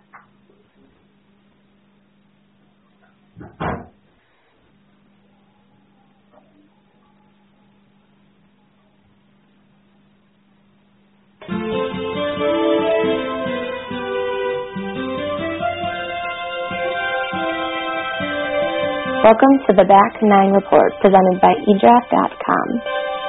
Welcome to the Back Nine Report, presented by eDraft.com.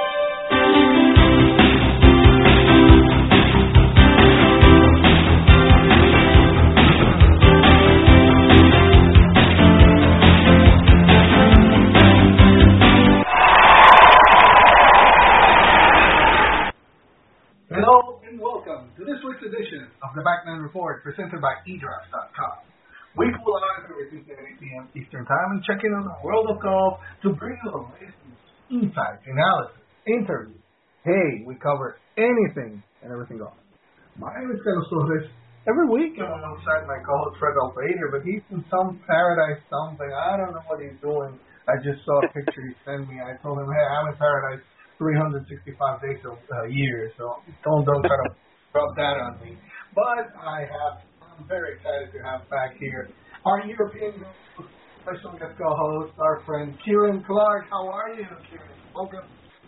Hello and welcome to this week's edition of the Back Nine Report, presented by eDraft.com. We pull out every Tuesday at 8 p.m. Eastern Time and check in on the world of golf to bring you the latest insights, analysis, interviews. Hey, we cover anything and everything golf. My name is Carlos Torres. Every week I'm alongside my co-host Fred Alfredo, but he's in some paradise something. I don't know what he's doing. I just saw a picture he sent me. I told him, hey, I'm in paradise 365 days a year, so don't try to rub that on me. But I'm very excited to have back here our European special guest co-host, our friend Kieran Clark. How are you, Kieran? Welcome.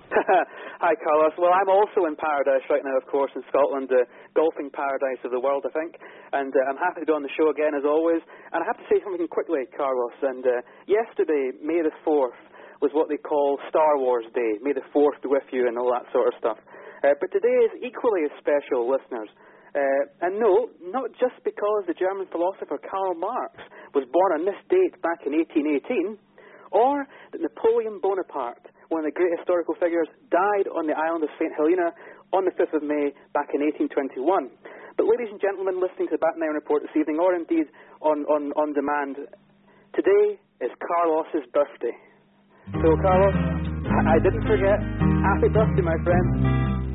Hi, Carlos. Well, I'm also in paradise right now, of course, in Scotland, the golfing paradise of the world, I think. And I'm happy to be on the show again, as always. And I have to say something quickly, Carlos. And yesterday, May the 4th, was what they call Star Wars Day. May the 4th be with you and all that sort of stuff. But today is equally as special, listeners. And no, not just because the German philosopher Karl Marx was born on this date back in 1818, or that Napoleon Bonaparte, one of the great historical figures, died on the island of St. Helena on the 5th of May back in 1821. But ladies and gentlemen listening to the Back Nine Report this evening, or indeed on demand, today is Carlos's birthday. So Carlos, I didn't forget. Happy birthday, my friend.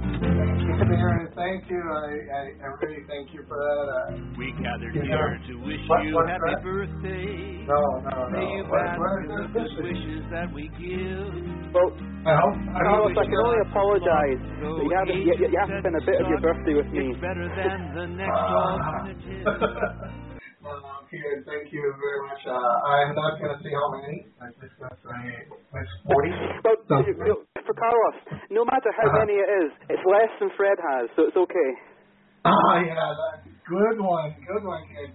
Thank you. I really thank you for that. We gathered here to wish you happy birthday. No. May you bask in the good wishes that we give. Well, Carlos, I can only apologize. So you have to spend a bit of your birthday with me. It's better than the next alternative. Kieran, thank you very much. I'm not going to say how many. I'm just going to say it's 40. Well, for Carlos, no matter how many it is, it's less than Fred has, so it's okay. Oh, yeah, good one, Kieran.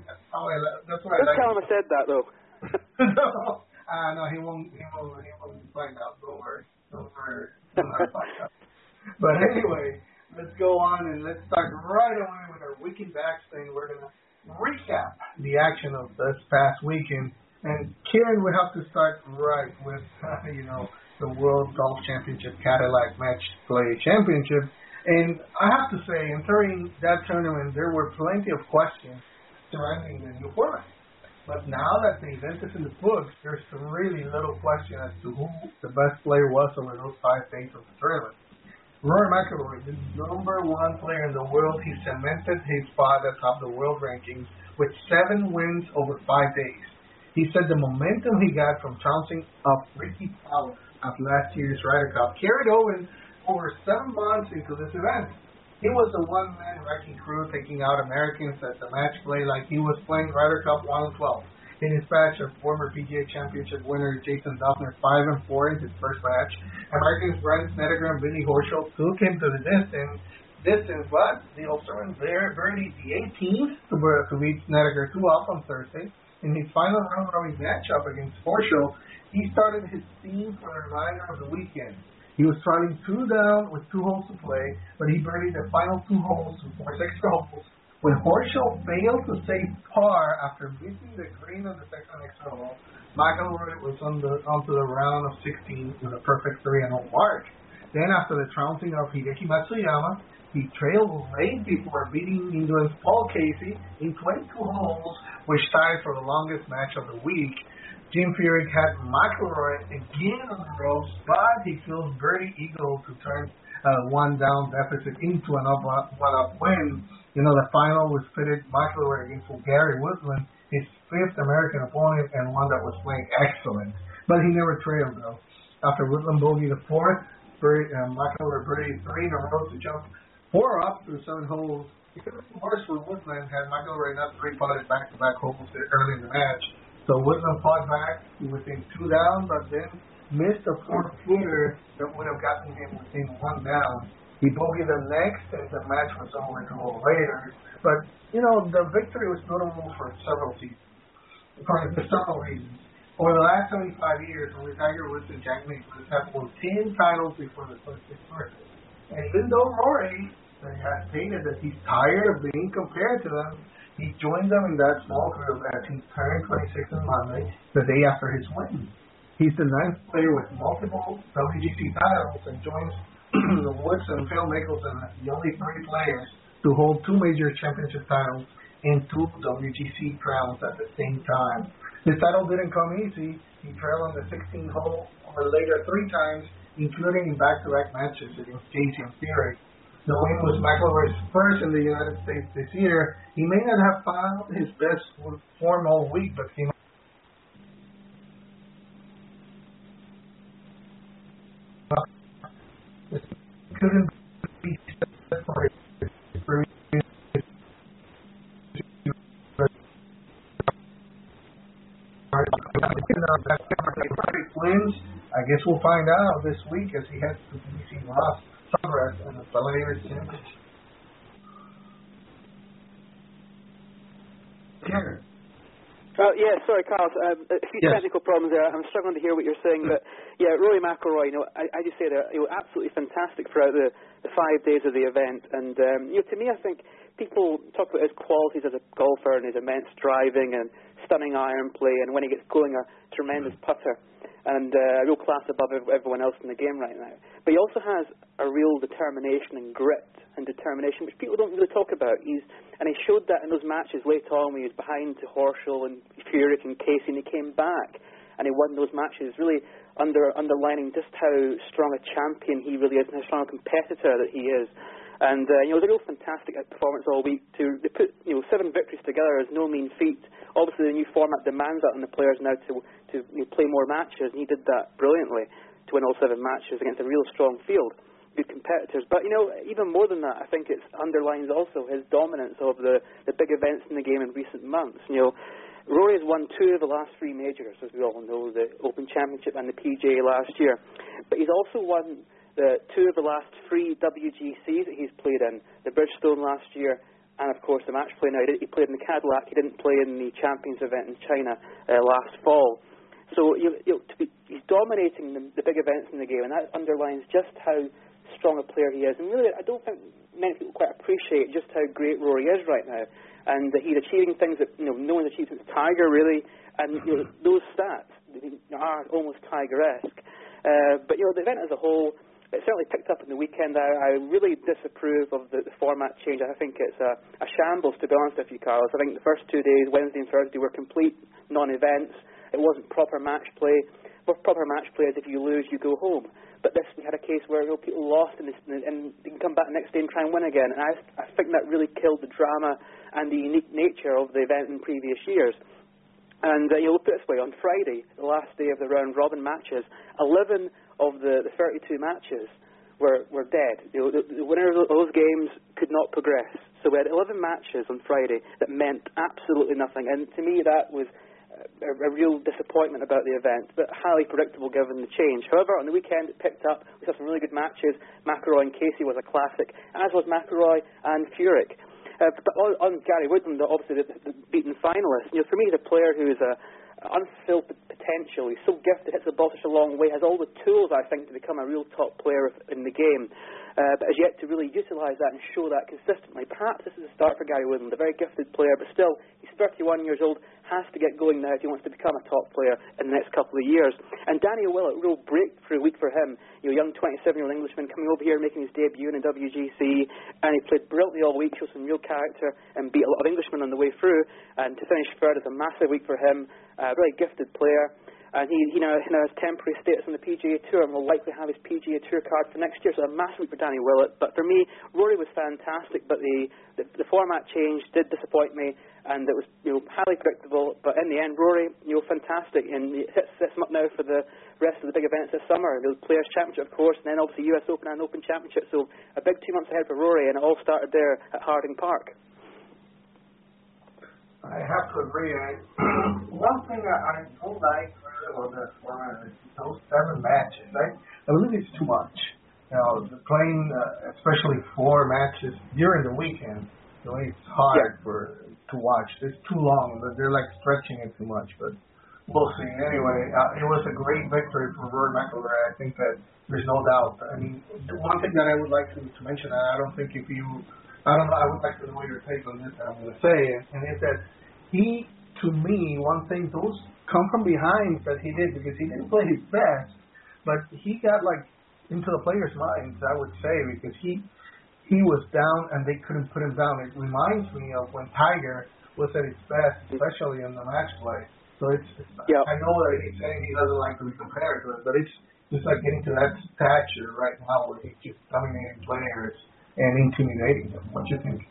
That's what I like. Tell him I said that, though. No, he won't find out. Don't worry. But anyway, let's go on and let's start right away with our weekend backs thing. We're going to recap the action of this past weekend, and Kieran would have to start right with the World Golf Championship Cadillac Match Play Championship. And I have to say, entering that tournament, there were plenty of questions surrounding the new format. But now that the event is in the books, there's really little question as to who the best player was over those 5 days of the tournament. Rory McIlroy, the number one player in the world, he cemented his spot atop the world rankings with 7 wins over 5 days. He said the momentum he got from trouncing up Ricky Fowler at last year's Ryder Cup carried over 7 months into this event. He was a one-man wrecking crew taking out Americans at the match play like he was playing Ryder Cup 1 and 12. In his match, a former PGA Championship winner Jason Dufner 5-4 in his first match. Americans Brian Snedeker and Billy Horschel took him to the distance, but the Australian birdied the 18th to beat Snedeker 2-up on Thursday. In his final round-robin matchup against Horschel, he started his team for the remainder of the weekend. He was trotting 2 down with 2 holes to play, but he birdied the final 2 holes for 6 holes. When Horschel failed to save par after missing the green on the second extra hole, McIlroy was onto the round of 16 with a perfect 3-0 mark. Then, after the trouncing of Hideki Matsuyama, he trailed late before beating England's Paul Casey in 22 holes, which tied for the longest match of the week. Jim Furyk had McIlroy again on the ropes, but he killed birdie eagle to turn a 1-down deficit into an one-up win. The final was pitted McIlroy against Gary Woodland, his 5th American opponent, and one that was playing excellent. But he never trailed, though. After Woodland bogeyed the 4th, McIlroy birdied 3 in a row to jump 4 up through 7 holes. It could have been worse for Woodland had McIlroy not 3-putted back-to-back holes early in the match. So Woodland fought back within 2 down, but then missed a 4-footer that would have gotten him within 1 down. He bogeyed the next, and the match was over a little later. But, the victory was notable for several reasons. Over the last 75 years, only Tiger Woods and Jack Nicklaus have won 10 titles before the 26th birthday. And even though Rory has stated that he's tired of being compared to them, he joined them in that small group as he turned 26 on Monday, the day after his win. He's the 9th player with multiple WGC titles and joins Woods and Phil Mickelson as the only 3 players to hold 2 major championship titles and 2 WGC crowns at the same time. This title didn't come easy. He trailed on the 16th hole or later 3 times, including in back-to-back matches against Casey and Furyk. The win was McIlroy's first in the United States this year. He may not have found his best form all week, but came couldn't be separated. Wins. I guess we'll find out this week as he heads to BC Ross Progress and the Players Championship. Sorry, Carlos. A few technical problems there. I'm struggling to hear what you're saying, but Rory McIlroy. I just say that absolutely fantastic throughout the 5 days of the event, and to me, I think people talk about his qualities as a golfer and his immense driving and stunning iron play, and when he gets going, a tremendous putter, and a real class above everyone else in the game right now. But he also has a real determination and grit and determination, which people don't really talk about. And he showed that in those matches late on when he was behind to Horschel and Furyk and Casey, and he came back and he won those matches, really underlining just how strong a champion he really is and how strong a competitor that he is. And it was a real fantastic performance all week. They put 7 victories together is no mean feat. Obviously, the new format demands that on the players now to play more matches, and he did that brilliantly to win all 7 matches against a real strong field, good competitors. But even more than that, I think it underlines also his dominance of the big events in the game in recent months. Rory has won 2 of the last 3 majors, as we all know, the Open Championship and the PGA last year. But he's also won the 2 of the last 3 WGCs that he's played in, the Bridgestone last year, and of course the match play now. He played in the Cadillac. He didn't play in the Champions event in China last fall. So he's dominating the big events in the game, and that underlines just how strong a player he is. And really, I don't think many people quite appreciate just how great Rory is right now, and that he's achieving things that no one's achieved since Tiger, really. And those stats are almost Tiger-esque. But the event as a whole, it certainly picked up in the weekend. I really disapprove of the format change. I think it's a shambles, to be honest with you, Carlos. I think the first 2 days, Wednesday and Thursday, were complete non-events. It wasn't proper match play. Well, proper match play is if you lose, you go home. But we had a case where people lost and they can come back the next day and try and win again. And I think that really killed the drama and the unique nature of the event in previous years. And you'll put it this way, on Friday, the last day of the round-robin matches, 11 of the 32 matches were dead. The winner of those games could not progress. So we had 11 matches on Friday that meant absolutely nothing. And to me, that was a real disappointment about the event, but highly predictable given the change. However, on the weekend it picked up. We saw some really good matches. McIlroy and Casey was a classic, as was McIlroy and Furyk. But on Gary Woodland, obviously the beaten finalist, for me, he's a player who is unfulfilled potential. He's so gifted, hits the ball such a long way, has all the tools, I think, to become a real top player in the game. But has yet to really utilise that and show that consistently. Perhaps this is a start for Gary Woodland, a very gifted player, but still, he's 31 years old, has to get going now if he wants to become a top player in the next couple of years. And Daniel Willett, real breakthrough week for him. Young 27-year-old Englishman coming over here, making his debut in the WGC, and he played brilliantly all week, showed some real character, and beat a lot of Englishmen on the way through. And to finish third is a massive week for him, a really gifted player. And he now has temporary status on the PGA Tour and will likely have his PGA Tour card for next year. So a massive week for Danny Willett. But for me, Rory was fantastic, but the format change did disappoint me. and it was highly predictable. But in the end, Rory, fantastic, and it sets him up now for the rest of the big events this summer. The Players' Championship, of course, and then obviously US Open and Open Championship. So a big 2 months ahead for Rory, and it all started there at Harding Park. I have to agree. One thing I don't like about that format is those 7 matches. I believe it's too much. Playing especially 4 matches during the weekend, it's hard to watch. It's too long. They're like stretching it too much. But we'll see. Anyway, it was a great victory for Rory McIlroy. I think that there's no doubt. I mean, the one thing that I would like to mention, and I don't think I would like to know your take on this, I'm going to say, and it's that he, to me, one thing, those come from behind that he did, because he didn't play his best, but he got into the players' minds, I would say, because he was down and they couldn't put him down. It reminds me of when Tiger was at his best, especially in the match play. So I know that he's saying he doesn't like to be compared to it, but it's just like getting to that stature right now where he's just dominating players and intimidating them. What do you think?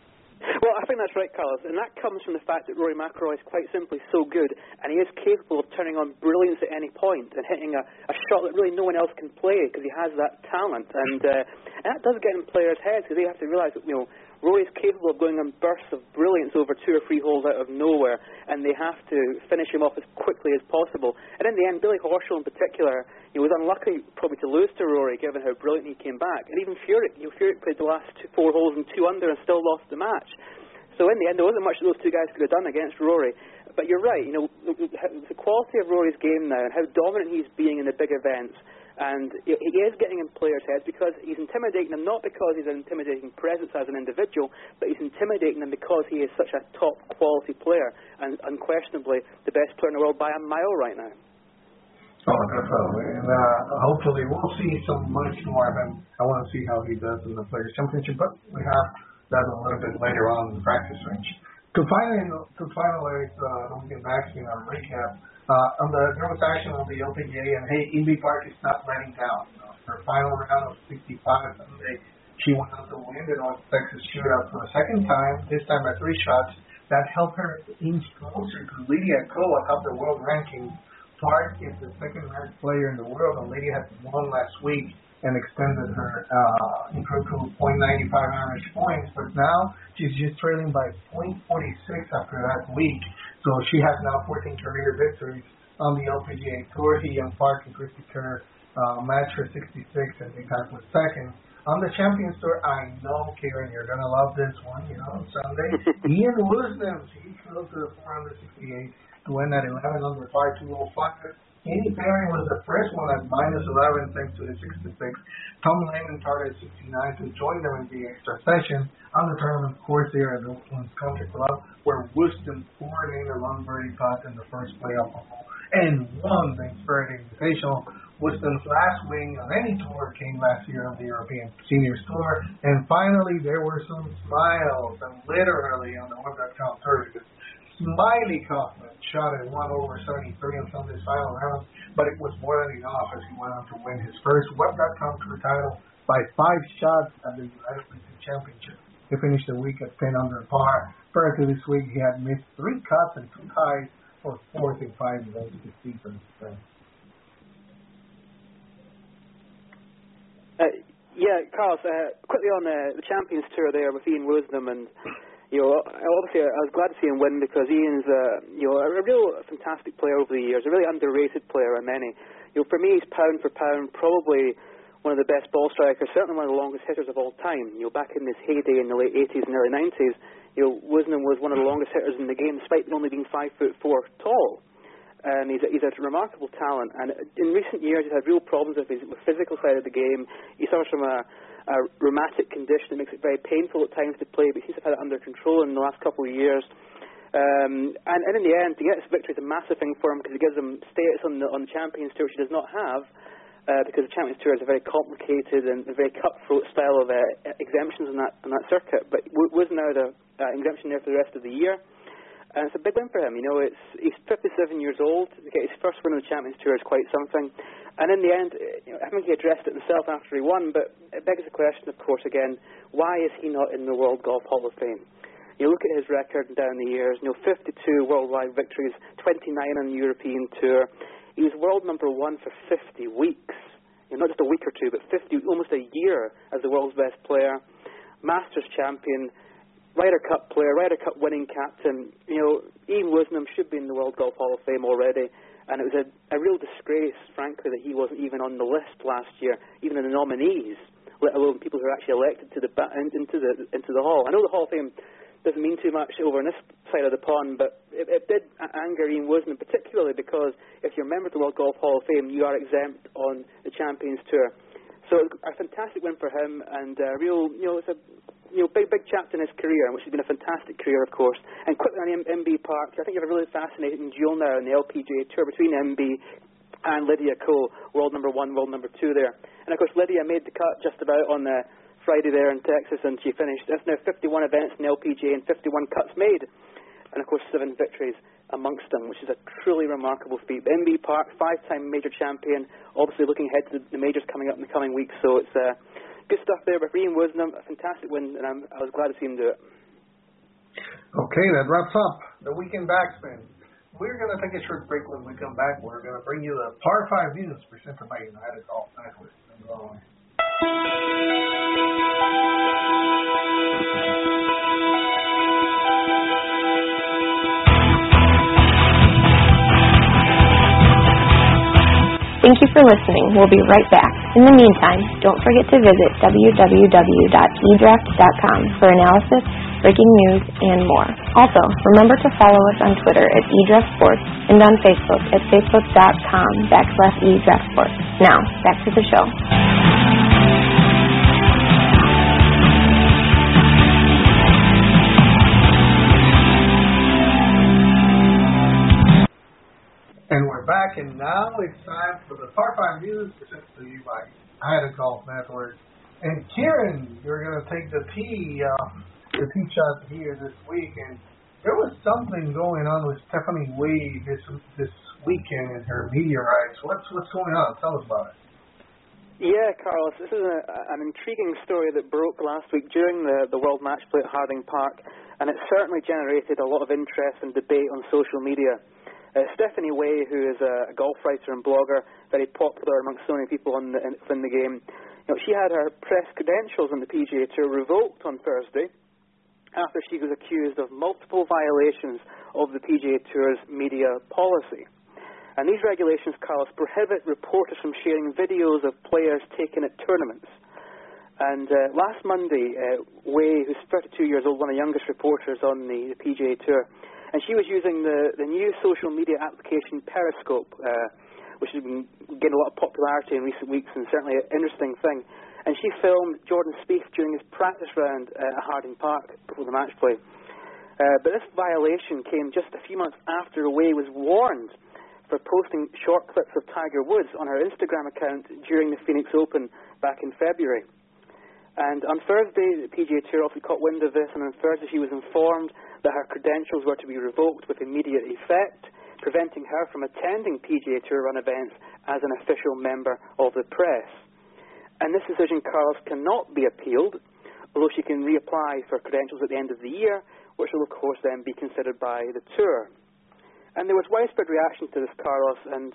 Well, I think that's right, Carlos, and that comes from the fact that Rory McIlroy is quite simply so good, and he is capable of turning on brilliance at any point and hitting a shot that really no one else can play, because he has that talent, and that does get in players' heads, because they have to realise that Rory is capable of going on bursts of brilliance over 2 or 3 holes out of nowhere, and they have to finish him off as quickly as possible. And in the end, Billy Horschel in particular, he was unlucky probably to lose to Rory, given how brilliant he came back. And even Furyk, Furyk played the last 4 holes in 2 under and still lost the match. So in the end, there wasn't much that those 2 guys could have done against Rory. But you're right, the quality of Rory's game now and how dominant he's being in the big events. And he is getting in players' heads because he's intimidating them, not because he's an intimidating presence as an individual, but he's intimidating them because he is such a top-quality player and unquestionably the best player in the world by a mile right now. Oh, definitely. And hopefully we'll see much more of him. I want to see how he does in the Players' Championship, but we have that a little bit later on in the practice range. To finalize, we get back to our recap. There was action on the LPGA, and Inbee Park is not letting down. Her final round of 65 Sunday, she went on to win the North Texas Shootout for the second time, this time by 3 shots. That helped her inch closer to Lydia Ko atop the world ranking. Park is the second-ranked player in the world, and Lydia had won last week and extended her improved to .95 average points, but now she's just trailing by .46 after that week. So she has now 14 career victories on the LPGA Tour. He and Park and Christy Kerr matched her 66, and they got was second. On the Champions Tour, I know, Karen, you're going to love this one, on Sunday. Ian Woosnam, he flew to the 468 to win at 11 under par 205. Andy Perry was the first one at -11 thanks to his 66. Tom Lehman started at 69 to join them in the extra session on the tournament course there at the Oakland Country Club, where Woosnam poured in a long birdie putt in the first playoff hole and won the Inspired Invitational. Woosnam's last win on any tour came last year on the European Seniors Tour, and finally there were some smiles, and literally on the Web.com Tour, because Smiley Kaufman shot at 1 over 73 in Sunday's final round, but it was more than enough as he went on to win his first Web.com Tour title by 5 shots at the United States Championship. He finished the week at 10 under par. Prior to this week, he had missed 3 cuts and 2 ties for 4th and 5 events this season. Carlos, quickly on the Champions Tour there with Ian Woosnam, and obviously I was glad to see him win because Ian's a real fantastic player over the years, a really underrated player by many. For me, he's pound for pound probably one of the best ball strikers, certainly one of the longest hitters of all time. Back in his heyday in the late 80s and early 90s, Woosnam was one of the longest hitters in the game, despite only being 5'4" tall. And he's a remarkable talent. And in recent years, he's had real problems with the physical side of the game. He suffers from a rheumatic condition that makes it very painful at times to play, but he seems to have had it under control in the last couple of years. And in the end, to get this victory is a massive thing for him because it gives him status on the Champions Tour, which he does not have, because the Champions Tour is a very complicated and a very cutthroat style of exemptions on that circuit. But was now the exemption there for the rest of the year. And it's a big win for him. He's 57 years old. To get his first win on the Champions Tour is quite something. And in the end, I think he addressed it himself after he won, but it begs the question, of course, again, why is he not in the World Golf Hall of Fame? You look at his record down the years, 52 worldwide victories, 29 on the European Tour. He was world number 1 for 50 weeks. Not just a week or two, but 50, almost a year as the world's best player. Masters champion, Ryder Cup player, Ryder Cup winning captain. Ian Woosnam should be in the World Golf Hall of Fame already. And it was a real disgrace, frankly, that he wasn't even on the list last year, even in the nominees, let alone people who are actually elected to into the Hall. I know the Hall of Fame doesn't mean too much over on this side of the pond, but it did anger Ian Woosnam, particularly because if you're a member of the World Golf Hall of Fame, you are exempt on the Champions Tour. So a fantastic win for him, and a real, it's a big chapter in his career, which has been a fantastic career, of course. And quickly on MB Park, I think you have a really fascinating duel now in the LPGA Tour between MB and Lydia Ko, world number 1, world number 2 there. And of course, Lydia made the cut just about on Friday there in Texas, and she finished. That's now 51 events in the LPGA and 51 cuts made, and of course 7 victories amongst them, which is a truly remarkable feat. MB Park, 5-time major champion, obviously looking ahead to the majors coming up in the coming weeks. So it's good stuff there. But for Ian Woosnam, a fantastic win, and I was glad to see him do it. Okay, that wraps up the weekend backspin. We're going to take a short break. When we come back, we're going to bring you the Par 5 news presented by United Golf Network. Thank you for listening. We'll be right back. In the meantime, don't forget to visit www.edraft.com for analysis, breaking news, and more. Also, remember to follow us on Twitter at eDraftSports and on Facebook at facebook.com/eDraftSports. Now, back to the show. And we're back, and now it's time for the Par 5 news presented to you by United Golf Network. And Kieran, you're going to take the tee shot here this week, and there was something going on with Stephanie Wade this weekend in her media rights. What's going on? Tell us about it. Yeah, Carlos, this is an intriguing story that broke last week during the World Match Play at Harding Park, and it certainly generated a lot of interest and debate on social media. Stephanie Way, who is a golf writer and blogger, very popular amongst so many people in the game, she had her press credentials on the PGA Tour revoked on Thursday after she was accused of multiple violations of the PGA Tour's media policy. And these regulations, Carlos, prohibit reporters from sharing videos of players taken at tournaments. And last Monday, Way, who's 32 years old, one of the youngest reporters on the PGA Tour, and she was using the new social media application Periscope, which has been getting a lot of popularity in recent weeks and certainly an interesting thing. And she filmed Jordan Spieth during his practice round at Harding Park before the match play. But this violation came just a few months after Way was warned for posting short clips of Tiger Woods on her Instagram account during the Phoenix Open back in February. And on Thursday, the PGA Tour also caught wind of this, and on Thursday she was informed that her credentials were to be revoked with immediate effect, preventing her from attending PGA Tour run events as an official member of the press. And this decision, Carlos, cannot be appealed, although she can reapply for credentials at the end of the year, which will, of course, then be considered by the Tour. And there was widespread reaction to this, Carlos, and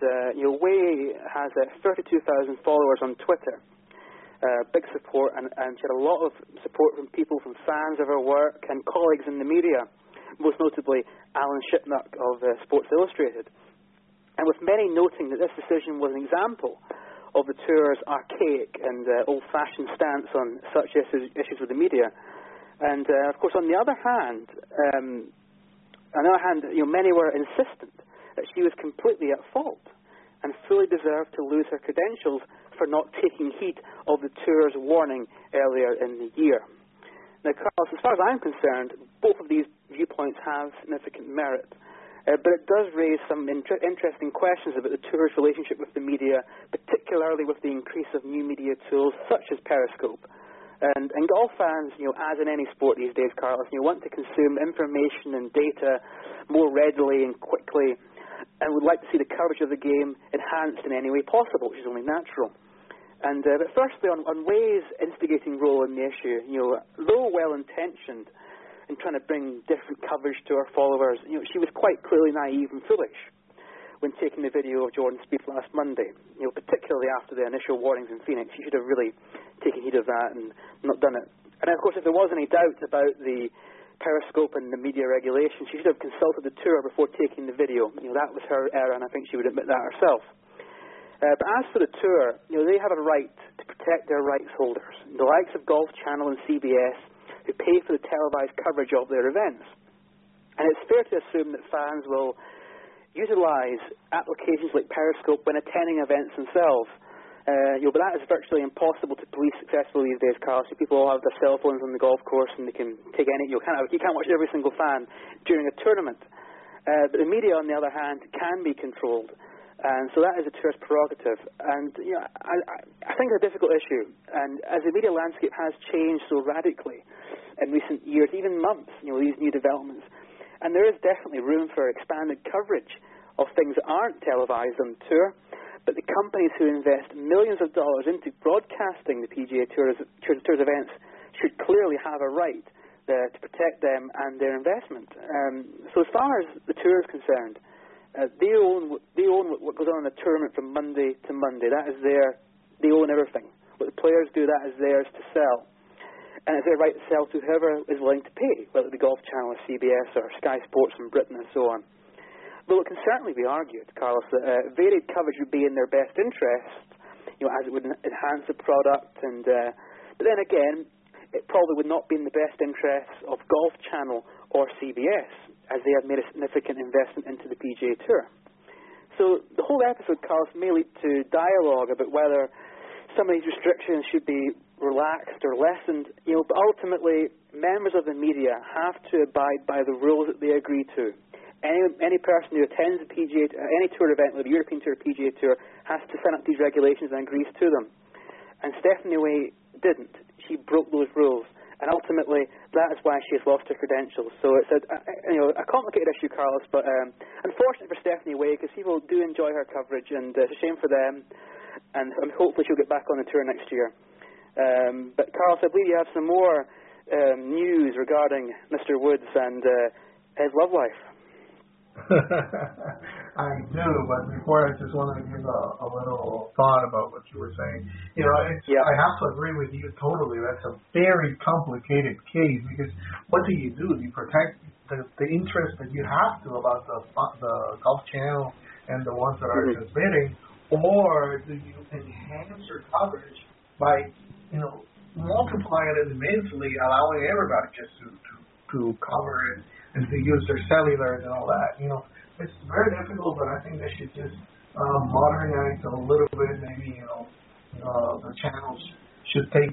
Way has 32,000 followers on Twitter. Big support, and she had a lot of support from people, from fans of her work and colleagues in the media, most notably Alan Shipnuck of Sports Illustrated. And with many noting that this decision was an example of the Tour's archaic and old-fashioned stance on such issues with the media. And, of course, on the other hand, many were insistent that she was completely at fault and fully deserved to lose her credentials for not taking heed of the Tour's warning earlier in the year. Now, Carlos, as far as I'm concerned, both of these viewpoints have significant merit, but it does raise some interesting questions about the Tour's relationship with the media, particularly with the increase of new media tools such as Periscope. And golf fans, as in any sport these days, Carlos, want to consume information and data more readily and quickly, and would like to see the coverage of the game enhanced in any way possible, which is only natural. And but firstly, on Way's instigating role in the issue, though well-intentioned, and trying to bring different coverage to her followers. She was quite clearly naive and foolish when taking the video of Jordan Spieth last Monday. Particularly after the initial warnings in Phoenix, she should have really taken heed of that and not done it. And of course, if there was any doubt about the Periscope and the media regulations, she should have consulted the tour before taking the video. That was her error, and I think she would admit that herself. But as for the tour, they have a right to protect their rights holders, the likes of Golf Channel and CBS, who pay for the televised coverage of their events. And it's fair to assume that fans will utilise applications like Periscope when attending events themselves. But that is virtually impossible to police successfully these days, Carl. So people all have their cell phones on the golf course, and they can take any. You can't watch every single fan during a tournament. But the media, on the other hand, can be controlled, and so that is a tour's prerogative. And I think it's a difficult issue. And as the media landscape has changed so radically in recent years, even months, these new developments, and there is definitely room for expanded coverage of things that aren't televised on tour. But the companies who invest millions of dollars into broadcasting the PGA Tour's events should clearly have a right to protect them and their investment. So as far as the tour is concerned, they own what goes on in the tournament from Monday to Monday. That is they own everything. What the players do, that is theirs to sell. And it's their right to sell to whoever is willing to pay, whether it be Golf Channel or CBS or Sky Sports from Britain and so on. Though it can certainly be argued, Carlos, that varied coverage would be in their best interest, as it would enhance the product. And but then again, it probably would not be in the best interests of Golf Channel or CBS, as they have made a significant investment into the PGA Tour. So the whole episode, Carlos, may lead to dialogue about whether some of these restrictions should be relaxed or lessened. But ultimately, members of the media have to abide by the rules that they agree to. Any person who attends the PGA, any tour event, whether the European Tour or PGA Tour, has to sign up these regulations and agrees to them. And Stephanie Way didn't. She broke those rules. And ultimately, that is why she has lost her credentials. So it's a complicated issue, Carlos, but unfortunate for Stephanie Way, because people do enjoy her coverage, and it's a shame for them. And hopefully she'll get back on the tour next year. But Carlos, I believe you have some more news regarding Mr. Woods and his love life. I do, but before I just wanted to give a little thought about what you were saying. I have to agree with you totally. That's a very complicated case, because what do? You protect the interest that you have to about the Golf Channel and the ones that are transmitting, or do you enhance your coverage by multiplying it immensely, allowing everybody just to cover it and to use their cellular and all that? It's very difficult, but I think they should just modernize a little bit. Maybe the channels should take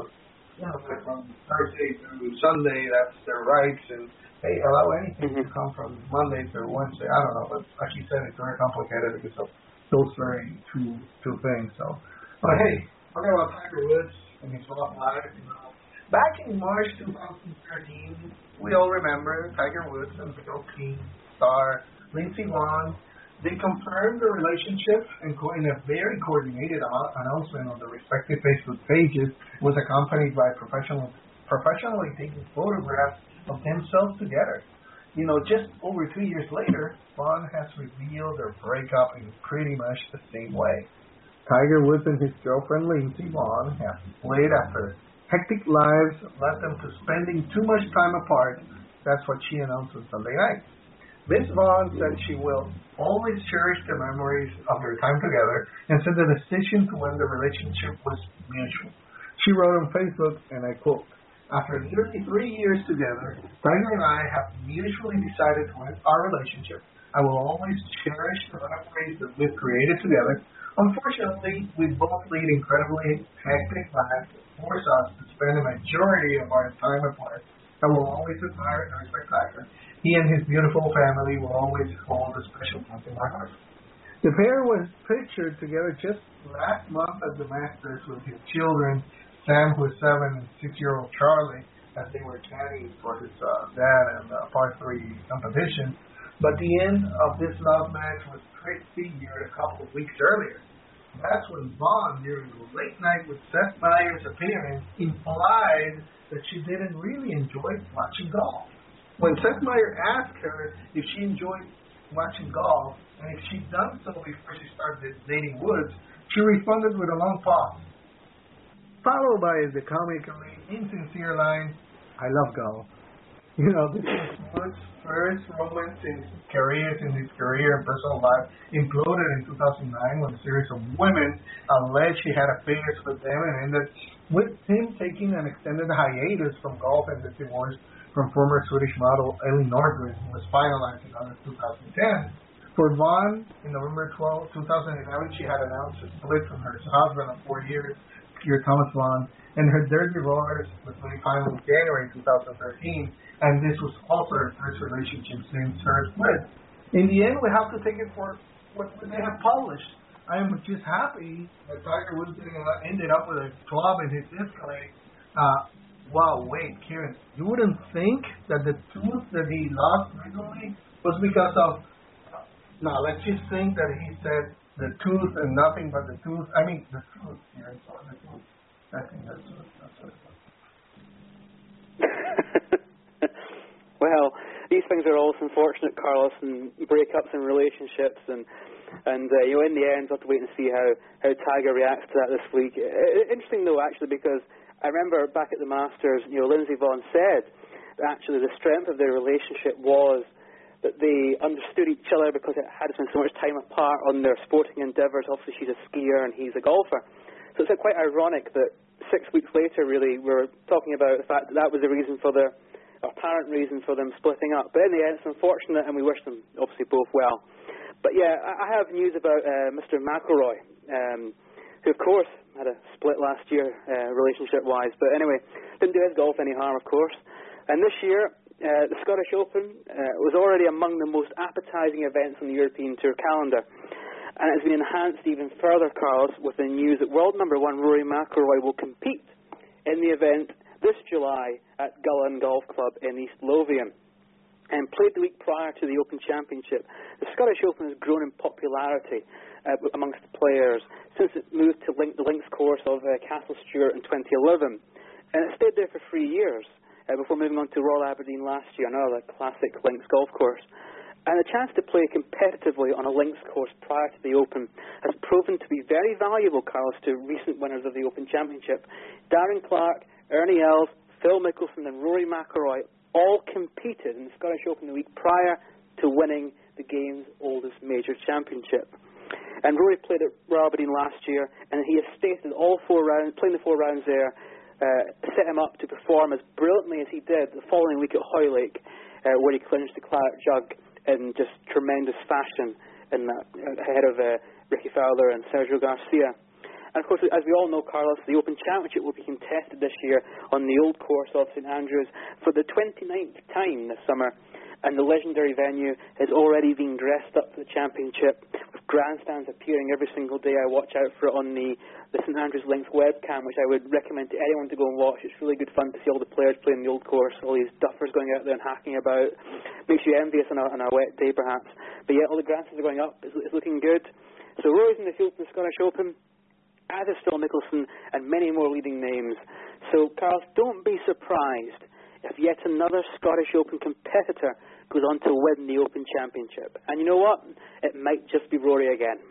from Thursday through Sunday. That's their rights, and hey, allow anything to come from Monday to Wednesday. I don't know, but like you said, it's very complicated because of those very two things. So, but hey, talking about Tiger Woods and his love life. Back in March 2013, we all remember Tiger Woods and the King star Lindsey Vonn. They confirmed the relationship, and in a very coordinated announcement on the respective Facebook pages, was accompanied by professionally taking photographs of themselves together. Just over 2 years later, Vonn has revealed their breakup in pretty much the same way. Tiger Woods and his girlfriend Lindsey Vonn have split after hectic lives led them to spending too much time apart. That's what she announced on Sunday night. Ms. Vonn said she will always cherish the memories of their time together, and said the decision to end the relationship was mutual. She wrote on Facebook, and I quote, "After nearly 3 years together, Tiger and I have mutually decided to end our relationship. I will always cherish the memories that we've created together. Unfortunately, we both lead incredibly hectic lives that force us to spend the majority of our time apart. I will always admire and respect Tiger. He and his beautiful family will always hold a special place in my heart." The pair was pictured together just last month at the Masters with his children, Sam, who is 7, and 6-year-old Charlie, as they were chatting for his dad and par 3 competition. But the end of this love match was prefigured a couple of weeks earlier. That's when Vonn, during the late night with Seth Meyers appearance, implied replied that she didn't really enjoy watching golf. When Seth Meyer asked her if she enjoyed watching golf and if she'd done so before she started dating Woods, she responded with a long pause, followed by the comically insincere line, "I love golf." You know, this was Woods' first romance in his career and personal life imploded in 2009 when a series of women alleged she had affairs with them and ended with him taking an extended hiatus from golf and the divorce from former Swedish model Elin Nordgren, who was finalized in August 2010. For Vaughn, in November 12, 2011, she had announced a split from her husband of 4 years, Thomas Vaughn, and her third divorce was made final in January 2013, and this was also her first relationship since her split. In the end, we have to take it for what they have published. I am just happy that Tiger Woods ended up with a club in his Escalade. Wow, wait, Kieran, you wouldn't think that the tooth that he lost recently was because of... No, let's just think that he said the tooth and nothing but the tooth. I mean, the truth, Kieran, sorry, the tooth. I think that's what it was. Well, these things are always unfortunate, Carlos, and breakups in relationships, and you know, in the end, we'll have to wait and see how Tiger reacts to that this week. Interesting, though, actually, because I remember back at the Masters, you know, Lindsey Vonn said that actually the strength of their relationship was that they understood each other because it had spent so much time apart on their sporting endeavours. Obviously, she's a skier and he's a golfer. So it's quite ironic that 6 weeks later, really, we're talking about the fact that was the reason for their apparent reason for them splitting up. But in the end, it's unfortunate, and we wish them, obviously, both well. But yeah, I have news about Mr. McIlroy, who, of course, had a split last year, relationship-wise. But anyway, didn't do his golf any harm, of course. And this year, the Scottish Open was already among the most appetising events on the European Tour calendar. And it's been enhanced even further, Carlos, with the news that world number one Rory McIlroy will compete in the event this July at Gullane Golf Club in East Lothian, and played the week prior to the Open Championship. The Scottish Open has grown in popularity amongst the players since it moved to the links course of Castle Stewart in 2011, and it stayed there for 3 years before moving on to Royal Aberdeen last year, another classic links golf course. And the chance to play competitively on a links course prior to the Open has proven to be very valuable, Carlos, to recent winners of the Open Championship. Darren Clarke, Ernie Els, Phil Mickelson and Rory McIlroy all competed in the Scottish Open the week prior to winning the game's oldest major championship. And Rory played at Royal Aberdeen last year, and he has stated all 4 rounds, playing the 4 rounds there, set him up to perform as brilliantly as he did the following week at Hoylake, where he clinched the Claret Jug in just tremendous fashion ahead of Ricky Fowler and Sergio Garcia. And, of course, as we all know, Carlos, the Open Championship will be contested this year on the old course of St Andrews for the 29th time this summer. And the legendary venue has already been dressed up for the championship, with grandstands appearing every single day. I watch out for it on the St Andrews Links webcam, which I would recommend to anyone to go and watch. It's really good fun to see all the players playing the old course, all these duffers going out there and hacking about. Makes you envious on a wet day, perhaps. But yeah, all the grandstands are going up. It's looking good. So Rory's in the field for the Scottish Open, as is Phil Mickelson and many more leading names. So, Carlos, don't be surprised if yet another Scottish Open competitor goes on to win the Open Championship. And you know what? It might just be Rory again.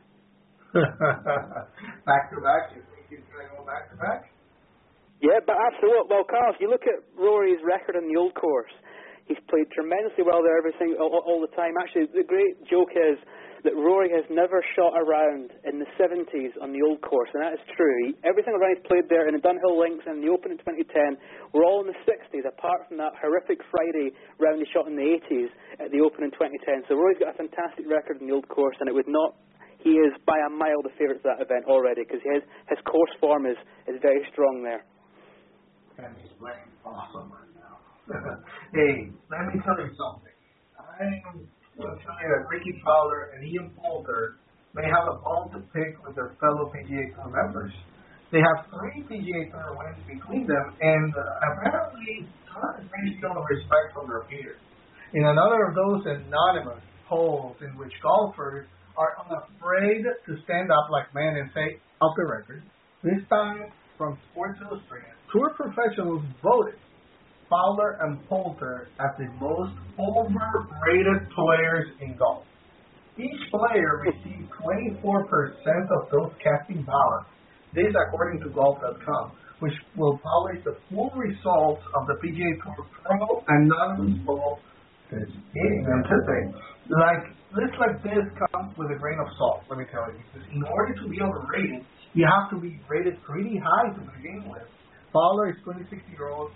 Back to back? You think he's going to go back to back? Yeah, but absolutely. Well, Carlos, you look at Rory's record on the old course. He's played tremendously well there all the time. Actually, the great joke is that Rory has never shot around in the 70s on the old course, and that is true. Every single round he's played there in the Dunhill Links and the Open in 2010 were all in the 60s, apart from that horrific Friday round he shot in the 80s at the Open in 2010. So Rory's got a fantastic record on the old course, and he is by a mile the favourite for that event already, because his course form is very strong there. And he's playing awesome right now. Hey, let me tell you something. I'm going to tell you that Ricky Fowler and Ian Poulter may have a bone to pick with their fellow PGA Tour members. They have 3 PGA Tour wins between them, and apparently not really shown respect from their peers. In another of those anonymous polls in which golfers are unafraid to stand up like men and say, off the record, this time from Sports Illustrated, tour professionals voted Fowler and Poulter as the most overrated players in golf. Each player received 24% of those casting ballots. This according to Golf.com, which will publish the full results of the PGA Tour Pro Anonymous poll this evening. Lists like this come with a grain of salt, let me tell you. Because in order to be overrated, you have to be rated pretty high to begin with. Fowler is 26 years old,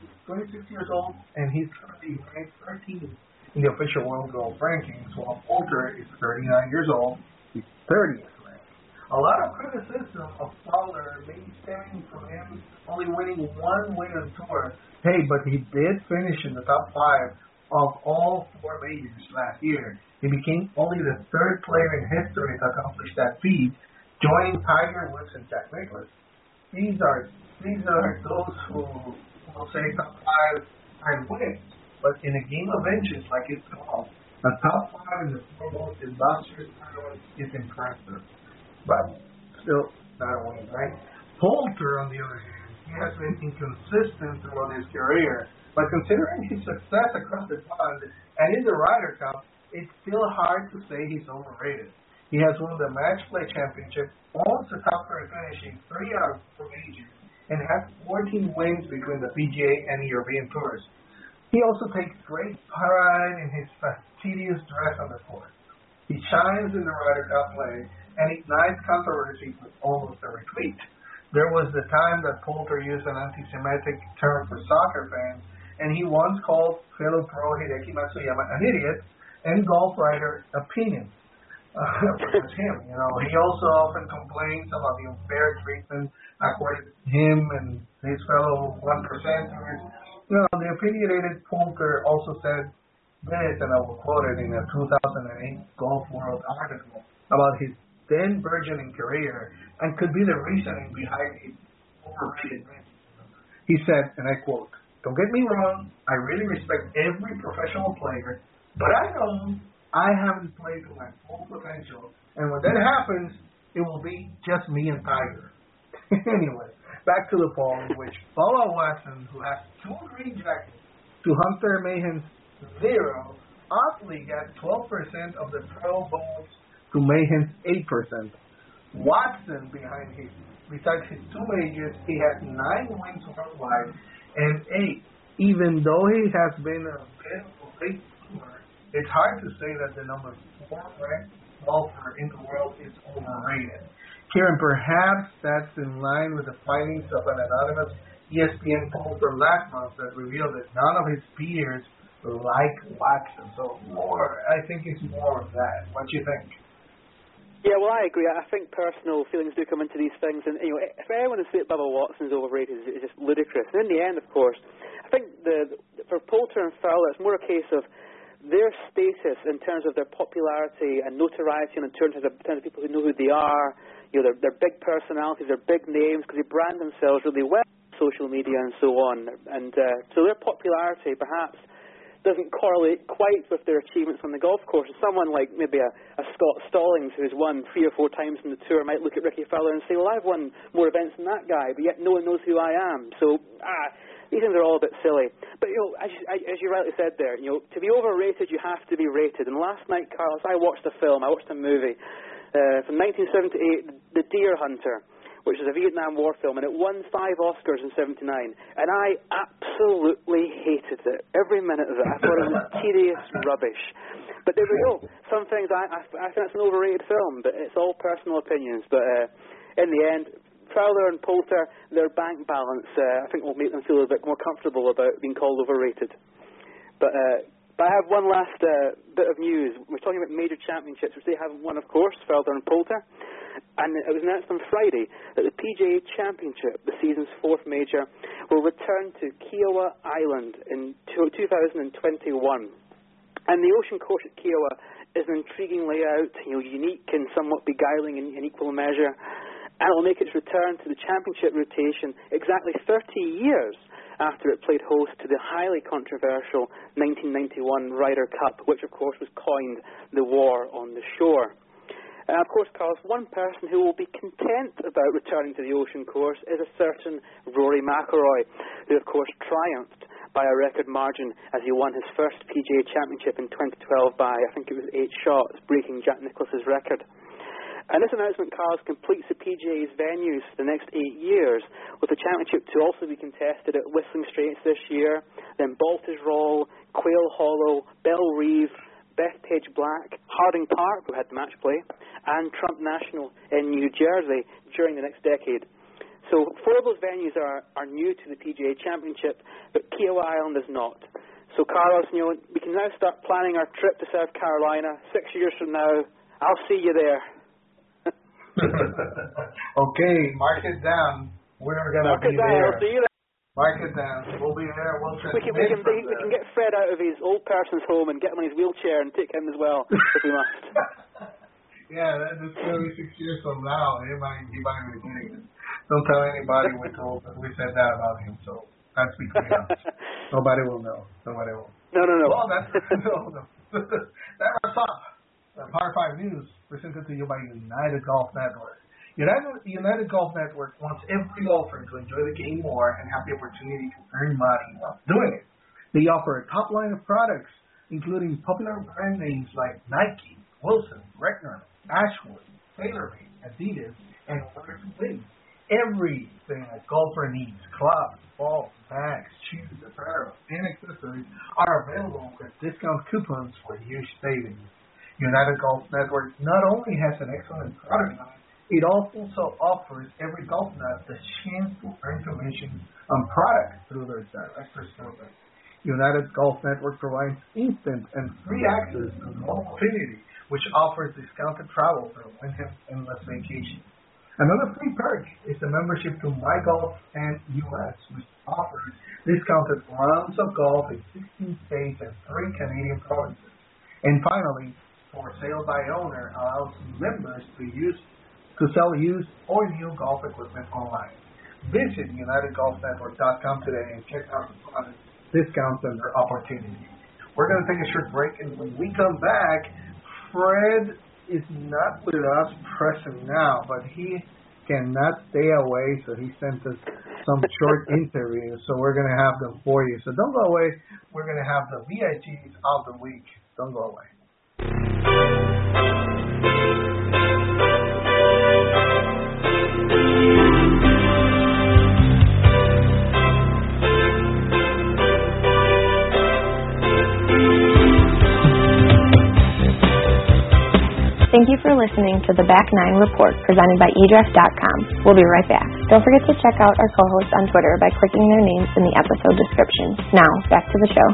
and he's currently ranked 13th in the official World Golf Rankings, while Poulter is 39 years old, he's 30th ranked. A lot of criticism of Fowler may be stemming from him only winning one win on tour. Hey, but he did finish in the top 5 of all 4 majors last year. He became only the 3rd player in history to accomplish that feat, joining Tiger Woods and Jack Nicklaus. These are those who will say top 5 and wins, but in a game of inches like it's called, a top 5 in the 4 most illustrious tournaments is impressive, but still not a win, right? Poulter, on the other hand, he has been inconsistent throughout his career, but considering his success across the pond and in the Ryder Cup, it's still hard to say he's overrated. He has won the Match Play Championship, owns the top 3 finishing 3 out of 4 majors, and has 14 wins between the PGA and the European Tours. He also takes great pride in his fastidious dress on the court. He shines in the Ryder Cup play and ignites controversy with almost every tweet. There was the time that Poulter used an anti-Semitic term for soccer fans, and he once called fellow pro Hideki Matsuyama an idiot and golf writer opinions. It's him, you know. He also often complains about the unfair treatment accorded him and his fellow 1%ers. You know, the opinionated Poulter also said this, and I will quote it in a 2008 Golf World article about his then burgeoning career and could be the reasoning behind his overrated ranking. He said, and I quote, "Don't get me wrong, I really respect every professional player, but I know I haven't played to my full potential, and when that happens, it will be just me and Tiger." Anyway, back to the poll, in which Bubba Watson, who has 2 green jackets, to Hunter Mayhem's 0, oddly got 12% of the pro votes to Mayhem's 8%. Watson, besides his 2 majors, he has 9 wins worldwide and 8. Even though he has been a bit of a late bloomer, it's hard to say that the number 4 ranked golfer in the world is overrated. Kieran, perhaps that's in line with the findings of an anonymous ESPN poll from last month that revealed that none of his peers like Watson. So I think it's more of that. What do you think? Yeah, well, I agree. I think personal feelings do come into these things, and you know, if anyone is saying Bubba Watson's overrated, it's just ludicrous. And in the end, of course, I think for Poulter and Fowler, it's more a case of their status in terms of their popularity and notoriety, and in terms of people who know who they are. You know, they're big personalities, they're big names because they brand themselves really well on social media and so on. And so their popularity perhaps doesn't correlate quite with their achievements on the golf course. Someone like maybe a Scott Stallings, who's won 3 or 4 times in the tour, might look at Ricky Fowler and say, well, I've won more events than that guy, but yet no one knows who I am. So, these things are all a bit silly. But, you know, as you rightly said there, you know, to be overrated, you have to be rated. And last night, Carlos, I watched a movie from 1978, The Deer Hunter, which is a Vietnam War film, and it won 5 Oscars in '79, and I absolutely hated it, every minute of it. I thought it was tedious rubbish. But there we go. Some things I think it's an overrated film, but it's all personal opinions. But in the end, Fowler and Poulter, their bank balance, I think will make them feel a bit more comfortable about being called overrated. But I have one last bit of news. We're talking about major championships, which they haven't won, of course, Fowler and Poulter. And it was announced on Friday that the PGA Championship, the season's 4th major, will return to Kiawah Island in 2021. And the ocean course at Kiawah is an intriguing layout, you know, unique and somewhat beguiling in equal measure. And it will make its return to the championship rotation exactly 30 years after it played host to the highly controversial 1991 Ryder Cup, which, of course, was coined the War on the Shore. And of course, Carlos, one person who will be content about returning to the ocean course is a certain Rory McIlroy, who of course triumphed by a record margin as he won his first PGA Championship in 2012 by, I think it was 8 shots, breaking Jack Nicklaus's record. And this announcement, Carlos, completes the PGA's venues for the next 8 years, with the championship to also be contested at Whistling Straits this year, then Balters Roll, Quail Hollow, Belle Reve, Bethpage Black, Harding Park, who had the match play, and Trump National in New Jersey during the next decade. So 4 of those venues are new to the PGA Championship, but Kiawah Island is not. So, Carlos, we can now start planning our trip to South Carolina. 6 years from now, I'll see you there. Okay, mark it down. We're gonna be there. I'll see you there. Mark it down. We'll be there. We can get Fred out of his old person's home and get him in his wheelchair and take him as well if we must. Yeah, that's really 6 years from now. He might be getting it. Don't tell anybody we said that about him. So that's between us. Nobody will know. Nobody will. No. Well, that's no. That wraps up the Power 5 News presented to you by United Golf Network. United Golf Network wants every golfer to enjoy the game more and have the opportunity to earn money while doing it. They offer a top line of products, including popular brand names like Nike, Wilson, Regner, Ashwood, TaylorMade, Adidas, and Work Complete. Everything a golfer needs, clubs, balls, bags, shoes, apparel, and accessories are available with discount coupons for huge savings. United Golf Network not only has an excellent product line, it also offers every golf nut the chance to earn commission on products through their direct service. United Golf Network provides instant and free access to Mobile Infinity, which offers discounted travel for Wyndham Endless Vacation. Another free perk is the membership to MyGolf and US, which offers discounted rounds of golf in 16 states and 3 Canadian provinces. And finally, for sale by owner allows members to sell used or new golf equipment online. Visit UnitedGolfNetwork.com today and check out the products, discounts, and their opportunities. We're going to take a short break, and when we come back, Fred is not with us present now, but he cannot stay away, so he sent us some short interviews, so we're going to have them for you. So don't go away. We're going to have the VIGs of the week. Don't go away. Thank you for listening to the Back 9 Report presented by eDress.com. We'll be right back. Don't forget to check out our co-hosts on Twitter by clicking their names in the episode description. Now, back to the show.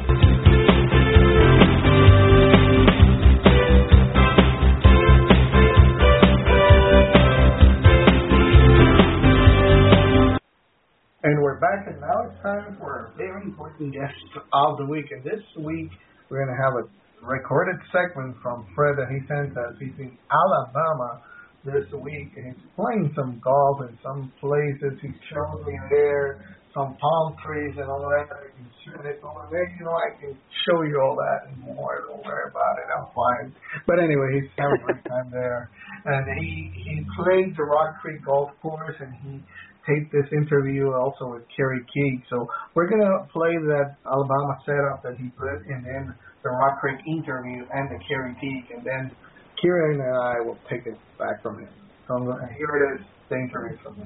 And we're back, and now it's time for a very important guest of the week. And this week, we're going to have a recorded segment from Fred that he sent us. He's in Alabama this week, and he's playing some golf in some places. He showed me there some palm trees and all that. I can show it over there. I can show you all that and more. Don't worry about it. I'm fine. But anyway, he's having a great time there. And he played the Rock Creek Golf Course, and he taped this interview also with Kerry Teague. So we're going to play that Alabama setup that he put, and then the Rock Creek interview and the Kerry Teague, and then Kieran and I will take it back from him. So here it is, the interview from him.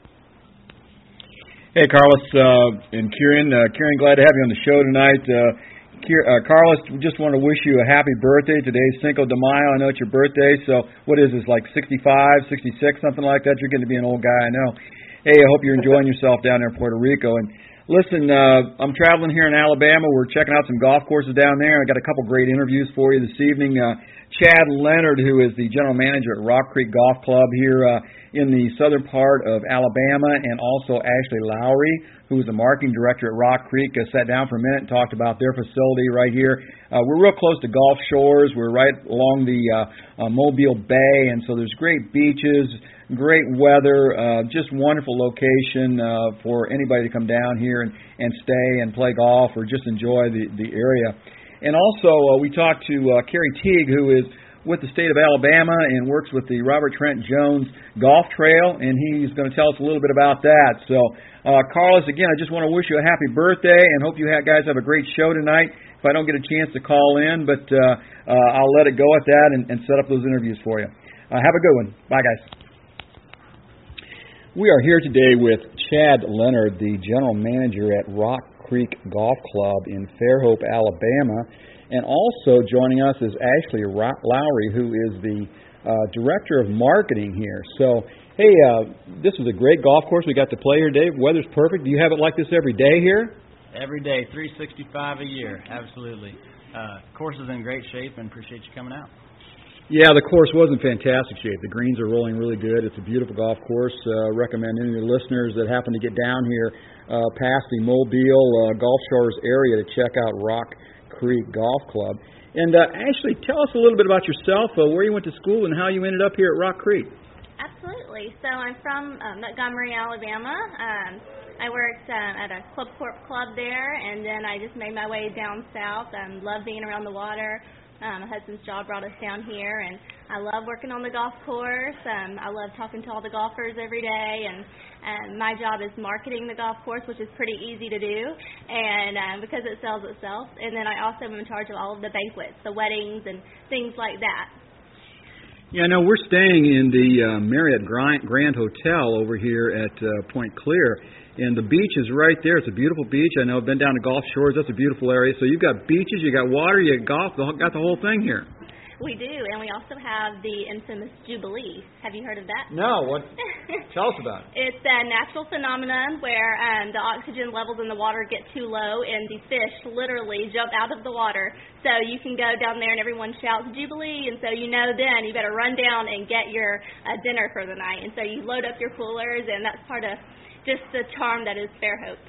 Hey, Carlos and Kieran. Kieran, glad to have you on the show tonight. Carlos, we just want to wish you a happy birthday. Today's Cinco de Mayo. I know it's your birthday, so what is this, like 65, 66, something like that? You're going to be an old guy, I know. Hey, I hope you're enjoying yourself down there in Puerto Rico. And listen, I'm traveling here in Alabama. We're checking out some golf courses down there. I got a couple great interviews for you this evening. Chad Leonard, who is the general manager at Rock Creek Golf Club here in the southern part of Alabama, and also Ashley Lowry, who is the marketing director at Rock Creek, sat down for a minute and talked about their facility right here. We're real close to Gulf Shores. We're right along the Mobile Bay, and so there's great beaches, great weather, just wonderful location for anybody to come down here and stay and play golf or just enjoy the area. And also, we talked to Kerry Teague, who is with the state of Alabama and works with the Robert Trent Jones Golf Trail, and he's going to tell us a little bit about that. So, Carlos, again, I just want to wish you a happy birthday and hope you guys have a great show tonight. If I don't get a chance to call in, but I'll let it go at that and set up those interviews for you. Have a good one. Bye, guys. We are here today with Chad Leonard, the general manager at Rock Creek Golf Club in Fairhope, Alabama. And also joining us is Ashley Lowry, who is the Director of Marketing here. So, hey, this was a great golf course we got to play here today. Weather's perfect. Do you have it like this every day here? Every day, 365 a year, absolutely. Course is in great shape, and appreciate you coming out. Yeah, the course was in fantastic shape. The greens are rolling really good. It's a beautiful golf course. Recommend any of your listeners that happen to get down here past the Mobile Gulf Shores area to check out Rock Creek Golf Club. And Ashley, tell us a little bit about yourself, where you went to school, and how you ended up here at Rock Creek. Absolutely. So I'm from Montgomery, Alabama. I worked at a Club Corp club there, and then I just made my way down south. Love being around the water. My husband's job brought us down here, and I love working on the golf course. I love talking to all the golfers every day, and my job is marketing the golf course, which is pretty easy to do, and because it sells itself. And then I also am in charge of all of the banquets, the weddings, and things like that. Yeah, no, we're staying in the Marriott Grand Hotel over here at Point Clear, and the beach is right there. It's a beautiful beach. I know I've been down to Gulf Shores. That's a beautiful area. So you've got beaches, you got water, you got golf, got the whole thing here. We do, and we also have the infamous Jubilee. Have you heard of that? No. What? Tell us about it. It's a natural phenomenon where the oxygen levels in the water get too low, and the fish literally jump out of the water. So you can go down there, and everyone shouts Jubilee, and so you know then you better run down and get your dinner for the night. And so you load up your coolers, and that's part of just the charm that is Fairhope.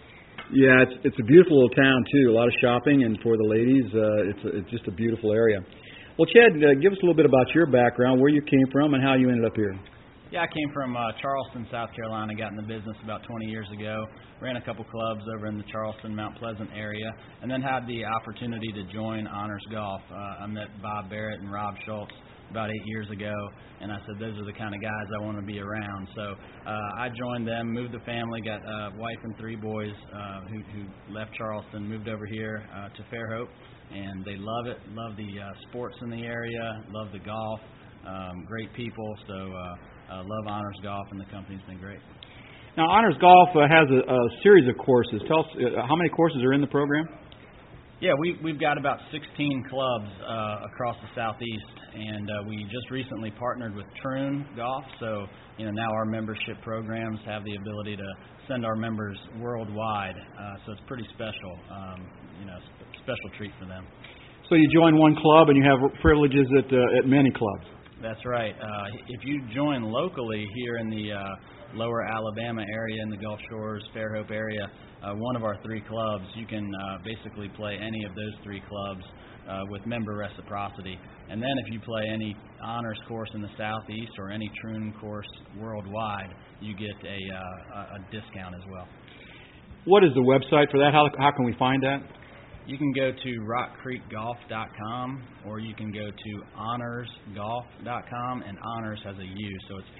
Yeah, it's a beautiful little town too. A lot of shopping, and for the ladies, it's just a beautiful area. Well, Chad, give us a little bit about your background, where you came from, and how you ended up here. Yeah, I came from Charleston, South Carolina. Got in the business about 20 years ago. Ran a couple clubs over in the Charleston, Mount Pleasant area, and then had the opportunity to join Honors Golf. I met Bob Barrett and Rob Schultz about 8 years ago, and I said, those are the kind of guys I want to be around. So I joined them, moved the family, got a wife and 3 boys who left Charleston, moved over here to Fairhope, and they love it, love the sports in the area, love the golf, great people, so love Honors Golf, and the company's been great. Now, Honors Golf has a series of courses. Tell us, how many courses are in the program? Yeah, we've got about 16 clubs across the Southeast, and we just recently partnered with Troon Golf, so now our membership programs have the ability to send our members worldwide, so it's pretty special, special treat for them. So you join one club and you have privileges at many clubs. That's right. If you join locally here in the lower Alabama area, in the Gulf Shores, Fairhope area, one of our 3 clubs, you can basically play any of those 3 clubs with member reciprocity. And then if you play any honors course in the Southeast or any Troon course worldwide, you get a discount as well. What is the website for that? How can we find that? You can go to rockcreekgolf.com, or you can go to honorsgolf.com, and honors has a U, so it's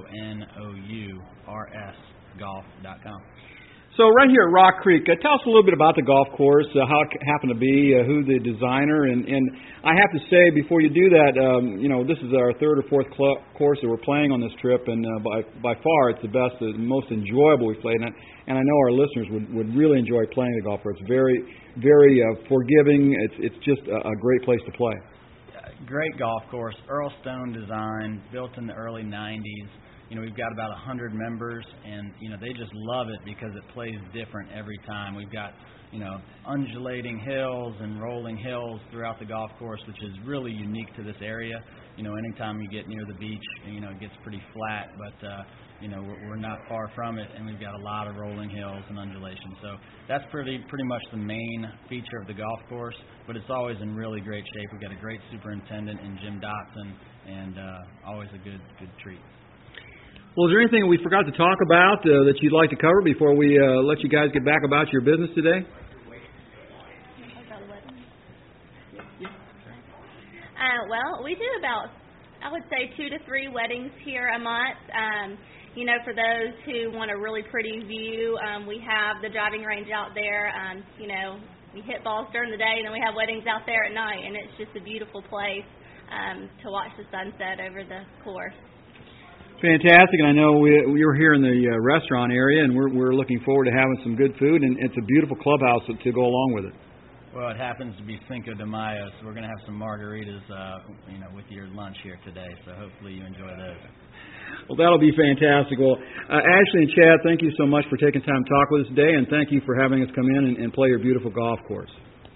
HONOURS golf.com. So right here at Rock Creek, tell us a little bit about the golf course, how it happened to be, who the designer, and I have to say before you do that, this is our 3rd or 4th course that we're playing on this trip, and by far it's the best, the most enjoyable we've played, and I know our listeners would really enjoy playing the golf course. It's very, very forgiving. It's just a great place to play. Great golf course, Earl Stone design, built in the early 90s. We've got about 100 members, and, they just love it because it plays different every time. We've got, undulating hills and rolling hills throughout the golf course, which is really unique to this area. Anytime you get near the beach, it gets pretty flat, but, we're not far from it, and we've got a lot of rolling hills and undulations. So that's pretty much the main feature of the golf course, but it's always in really great shape. We've got a great superintendent in Jim Dotson, and always a good treat. Well, is there anything we forgot to talk about that you'd like to cover before we let you guys get back about your business today? Well, we do about, I would say, 2 to 3 weddings here a month. For those who want a really pretty view, we have the driving range out there. We hit balls during the day, and then we have weddings out there at night, and it's just a beautiful place to watch the sunset over the course. Fantastic, and I know we're here in the restaurant area, and we're looking forward to having some good food, and it's a beautiful clubhouse to go along with it. Well, it happens to be Cinco de Mayo, so we're going to have some margaritas, with your lunch here today. So hopefully you enjoy those. Well, that'll be fantastic. Well, Ashley and Chad, thank you so much for taking time to talk with us today, and thank you for having us come in and play your beautiful golf course.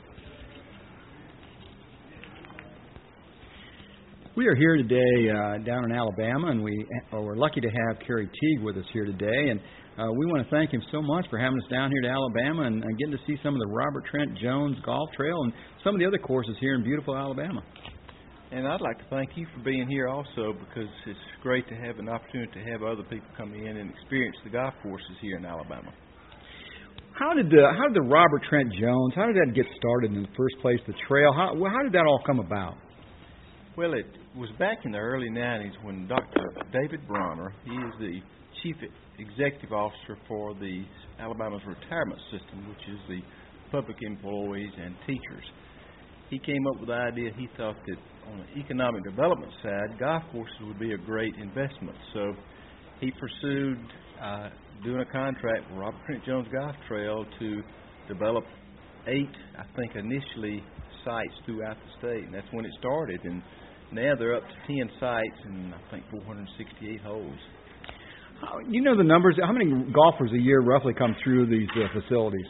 We are here today down in Alabama, and we're lucky to have Kerry Teague with us here today. And we want to thank him so much for having us down here to Alabama and getting to see some of the Robert Trent Jones Golf Trail and some of the other courses here in beautiful Alabama. And I'd like to thank you for being here also, because it's great to have an opportunity to have other people come in and experience the golf courses here in Alabama. How did the Robert Trent Jones, how did that get started in the first place, the trail? How did that all come about? Well, it was back in the early 90s when Dr. David Bronner, he is the Chief Executive Officer for the Alabama's retirement system, which is the public employees and teachers. He came up with the idea, he thought that on the economic development side, golf courses would be a great investment. So he pursued doing a contract with Robert Trent Jones Golf Trail to develop 8, I think, initially sites throughout the state, and that's when it started. And now they're up to 10 sites and I think 468 holes. You know the numbers? How many golfers a year roughly come through these facilities?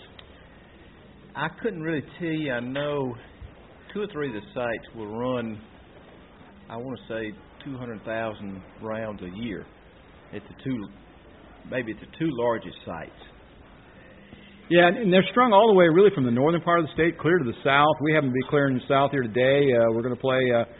I couldn't really tell you. I know 2 or 3 of the sites will run, I want to say, 200,000 rounds a year at the two largest sites. Yeah, and they're strung all the way really from the northern part of the state clear to the south. We happen to be clearing the south here today. We're going to play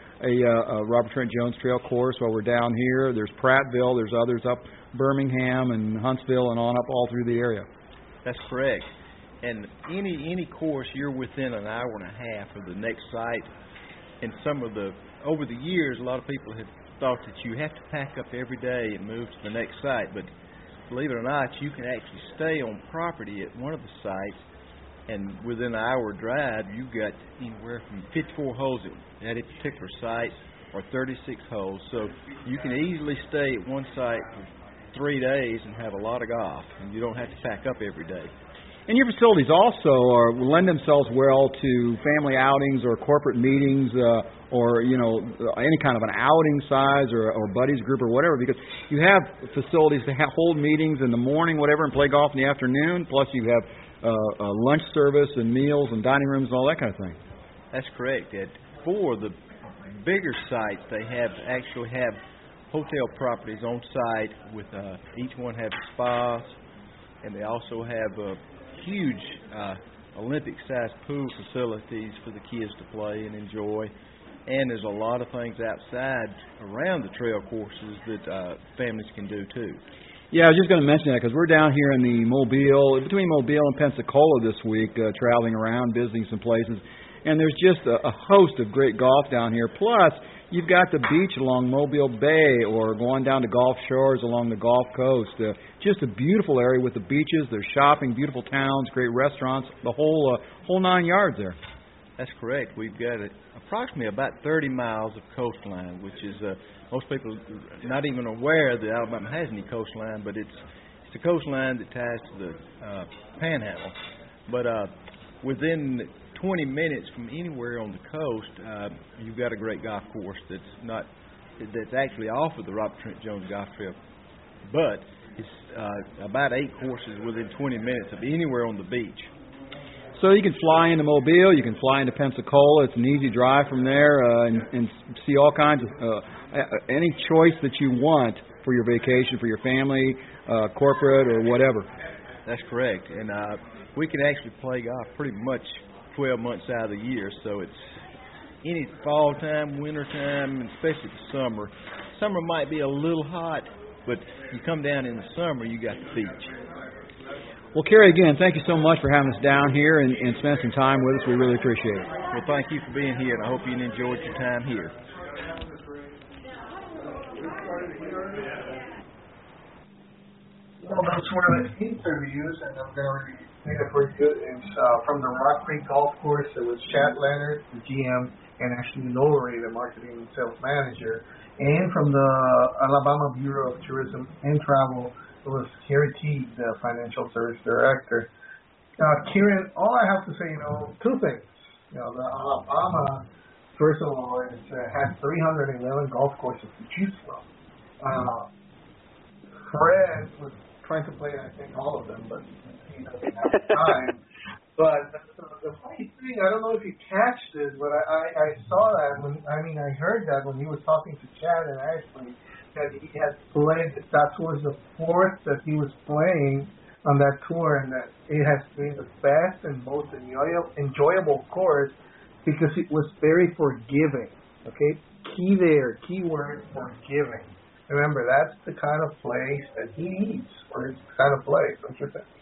a Robert Trent Jones Trail course while we're down here. There's Prattville. There's others up Birmingham and Huntsville and on up all through the area. That's correct. And any course, you're within an hour and a half of the next site. And over the years, a lot of people have thought that you have to pack up every day and move to the next site. But believe it or not, you can actually stay on property at one of the sites, and within an hour drive, you've got anywhere from 54 holes at a particular site or 36 holes. So you can easily stay at one site for 3 days and have a lot of golf, and you don't have to pack up every day. And your facilities also lend themselves well to family outings or corporate meetings or, any kind of an outing size or buddies group or whatever, because you have facilities that hold meetings in the morning, whatever, and play golf in the afternoon, plus you have lunch service and meals and dining rooms and all that kind of thing. That's correct. For the bigger sites, they actually have hotel properties on site with each one have spas, and they also have huge Olympic-sized pool facilities for the kids to play and enjoy. And there's a lot of things outside around the trail courses that families can do too. Yeah, I was just going to mention that because we're down here in between Mobile and Pensacola this week, traveling around, visiting some places. And there's just a host of great golf down here. Plus, you've got the beach along Mobile Bay or going down to Gulf Shores along the Gulf Coast. Just a beautiful area with the beaches. There's shopping, beautiful towns, great restaurants, the whole 9 yards there. That's correct. We've got approximately about 30 miles of coastline, which is most people are not even aware that Alabama has any coastline, but it's the coastline that ties to the Panhandle. But within 20 minutes from anywhere on the coast, you've got a great golf course that's actually off of the Robert Trent Jones Golf Trail, but it's about 8 courses within 20 minutes of anywhere on the beach. So you can fly into Mobile, you can fly into Pensacola. It's an easy drive from there, and see all kinds of any choice that you want for your vacation, for your family, corporate, or whatever. That's correct, and we can actually play golf pretty much 12 months out of the year, so it's any fall time, winter time, and especially the summer. Summer might be a little hot, but you come down in the summer, you got the beach. Well, Kerry, again, thank you so much for having us down here and spending some time with us. We really appreciate it. Well, thank you for being here, and I hope you enjoyed your time here. Well, those were the interviews, and I'm going to read it for you. It's from the Rock Creek Golf Course. It was Chad Leonard, the GM, and Ashley Lowry, the marketing and sales manager. And from the Alabama Bureau of Tourism and Travel, it was Kerry Teague, the financial service director. Kieran, all I have to say, two things. The Alabama, first of all, has 311 golf courses to choose from. Fred was trying to play, I think, all of them, but he doesn't have time. But the funny thing, I don't know if you catch this, but I saw that I heard that when he was talking to Chad and Ashley, that he had played, that was the fourth that he was playing on that tour, and that it has been the best and most enjoyable course because it was very forgiving. Okay? Keyword forgiving. Remember, that's the kind of place that he needs for his kind of place, don't you think?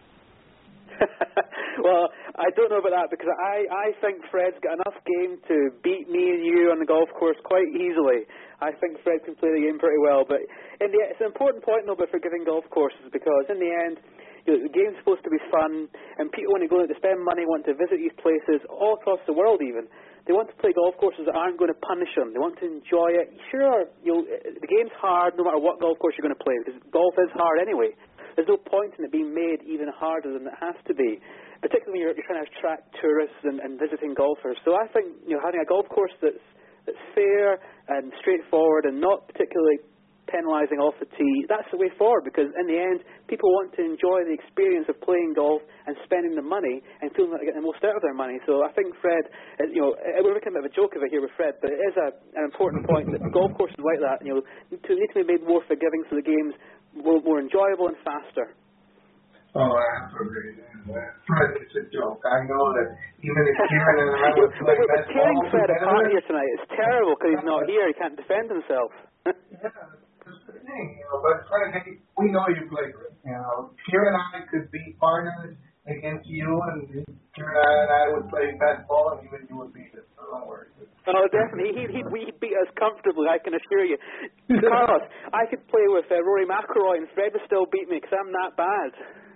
Well, I don't know about that because I think Fred's got enough game to beat me and you on the golf course quite easily. I think Fred can play the game pretty well. But it's an important point, though, about forgiving golf courses because in the end, the game's supposed to be fun, and people, when they go out to spend money, want to visit these places all across the world even. They want to play golf courses that aren't going to punish them. They want to enjoy it. Sure, the game's hard no matter what golf course you're going to play because golf is hard anyway. There's no point in it being made even harder than it has to be, particularly when you're trying to attract tourists and visiting golfers. So I think having a golf course that's fair and straightforward and not particularly penalising off the tee, that's the way forward because in the end people want to enjoy the experience of playing golf and spending the money and feeling like they're getting the most out of their money. So I think Fred, we're making a bit of a joke of it here with Fred, but it is an important point that golf courses like that need to be made more forgiving so the game's more enjoyable and faster. Oh, I have to agree. Fred, it's a joke. I know that even if Kieran and I would play we're tearing Fred apart here tonight. It's terrible because he's not here. He can't defend himself. Yeah, that's the thing. But Fred, hey, we know you play great. Kieran and I could be partners against you, and Kieran and I would play best ball, and even you would beat us. So don't worry. Oh, definitely. He'd beat us comfortably, I can assure you. Carlos, I could play with Rory McIlroy and Fred would still beat me because I'm that bad.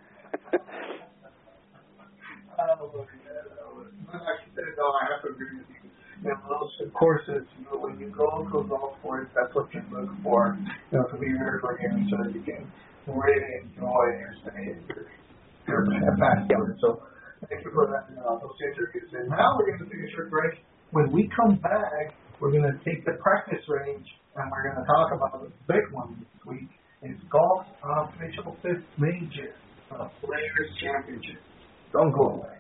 Like you said, though, I have to agree with you. Those courses, when you go to a golf course, that's what you look for, to be very forgiving so that you can really enjoy your stay, your past tour. So thank you for that, those interviews. And now we're going to take a short break. When we come back, we're going to take the practice range and we're going to talk about the big one this week. It's golf's official fifth major, Players Championship. Don't go away.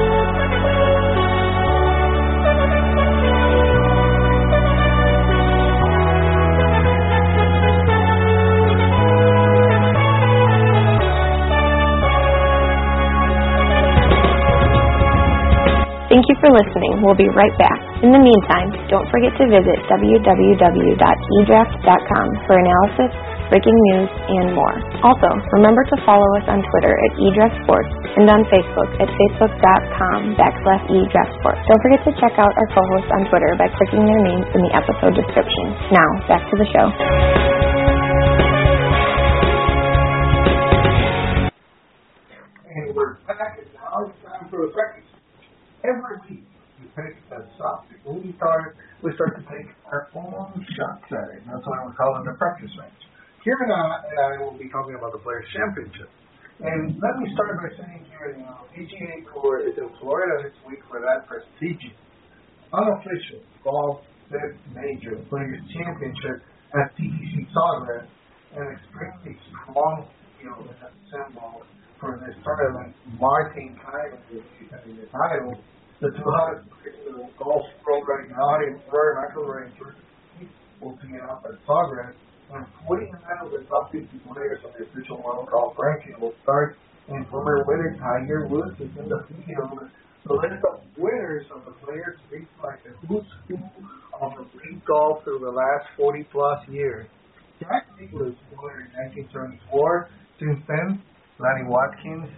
Thank you for listening. We'll be right back. In the meantime, don't forget to visit www.edraft.com for analysis, breaking news, and more. Also, remember to follow us on Twitter at eDraftSports and on Facebook at facebook.com/eDraftSports. Don't forget to check out our co-hosts on Twitter by clicking their names in the episode description. Now, back to the show. And we're back, and now it's time for a practice. Every week we take a shot. When we start to take our own shots at it. That's why we call it the practice range. Here and I will be talking about the Players Championship. And let me start by saying here, PGA Tour is in Florida this week for that prestigious, unofficial golf fifth major Players Championship at TPC Sawgrass, an extremely strong field and symbol for this tournament. Martin Kaymer is the title. The two hottest golf pro right now, Rory McIlroy and Jordan Spieth, will be up at Sawgrass. And 49 of the top 50 players on the official World Golf ranking will start. And former winner Tiger Woods is in the field. The list of winners of the Players reads like the who's who of the league golf through the last 40-plus years. Jack Nicklaus won in 1974. Since then, Lanny Watkins,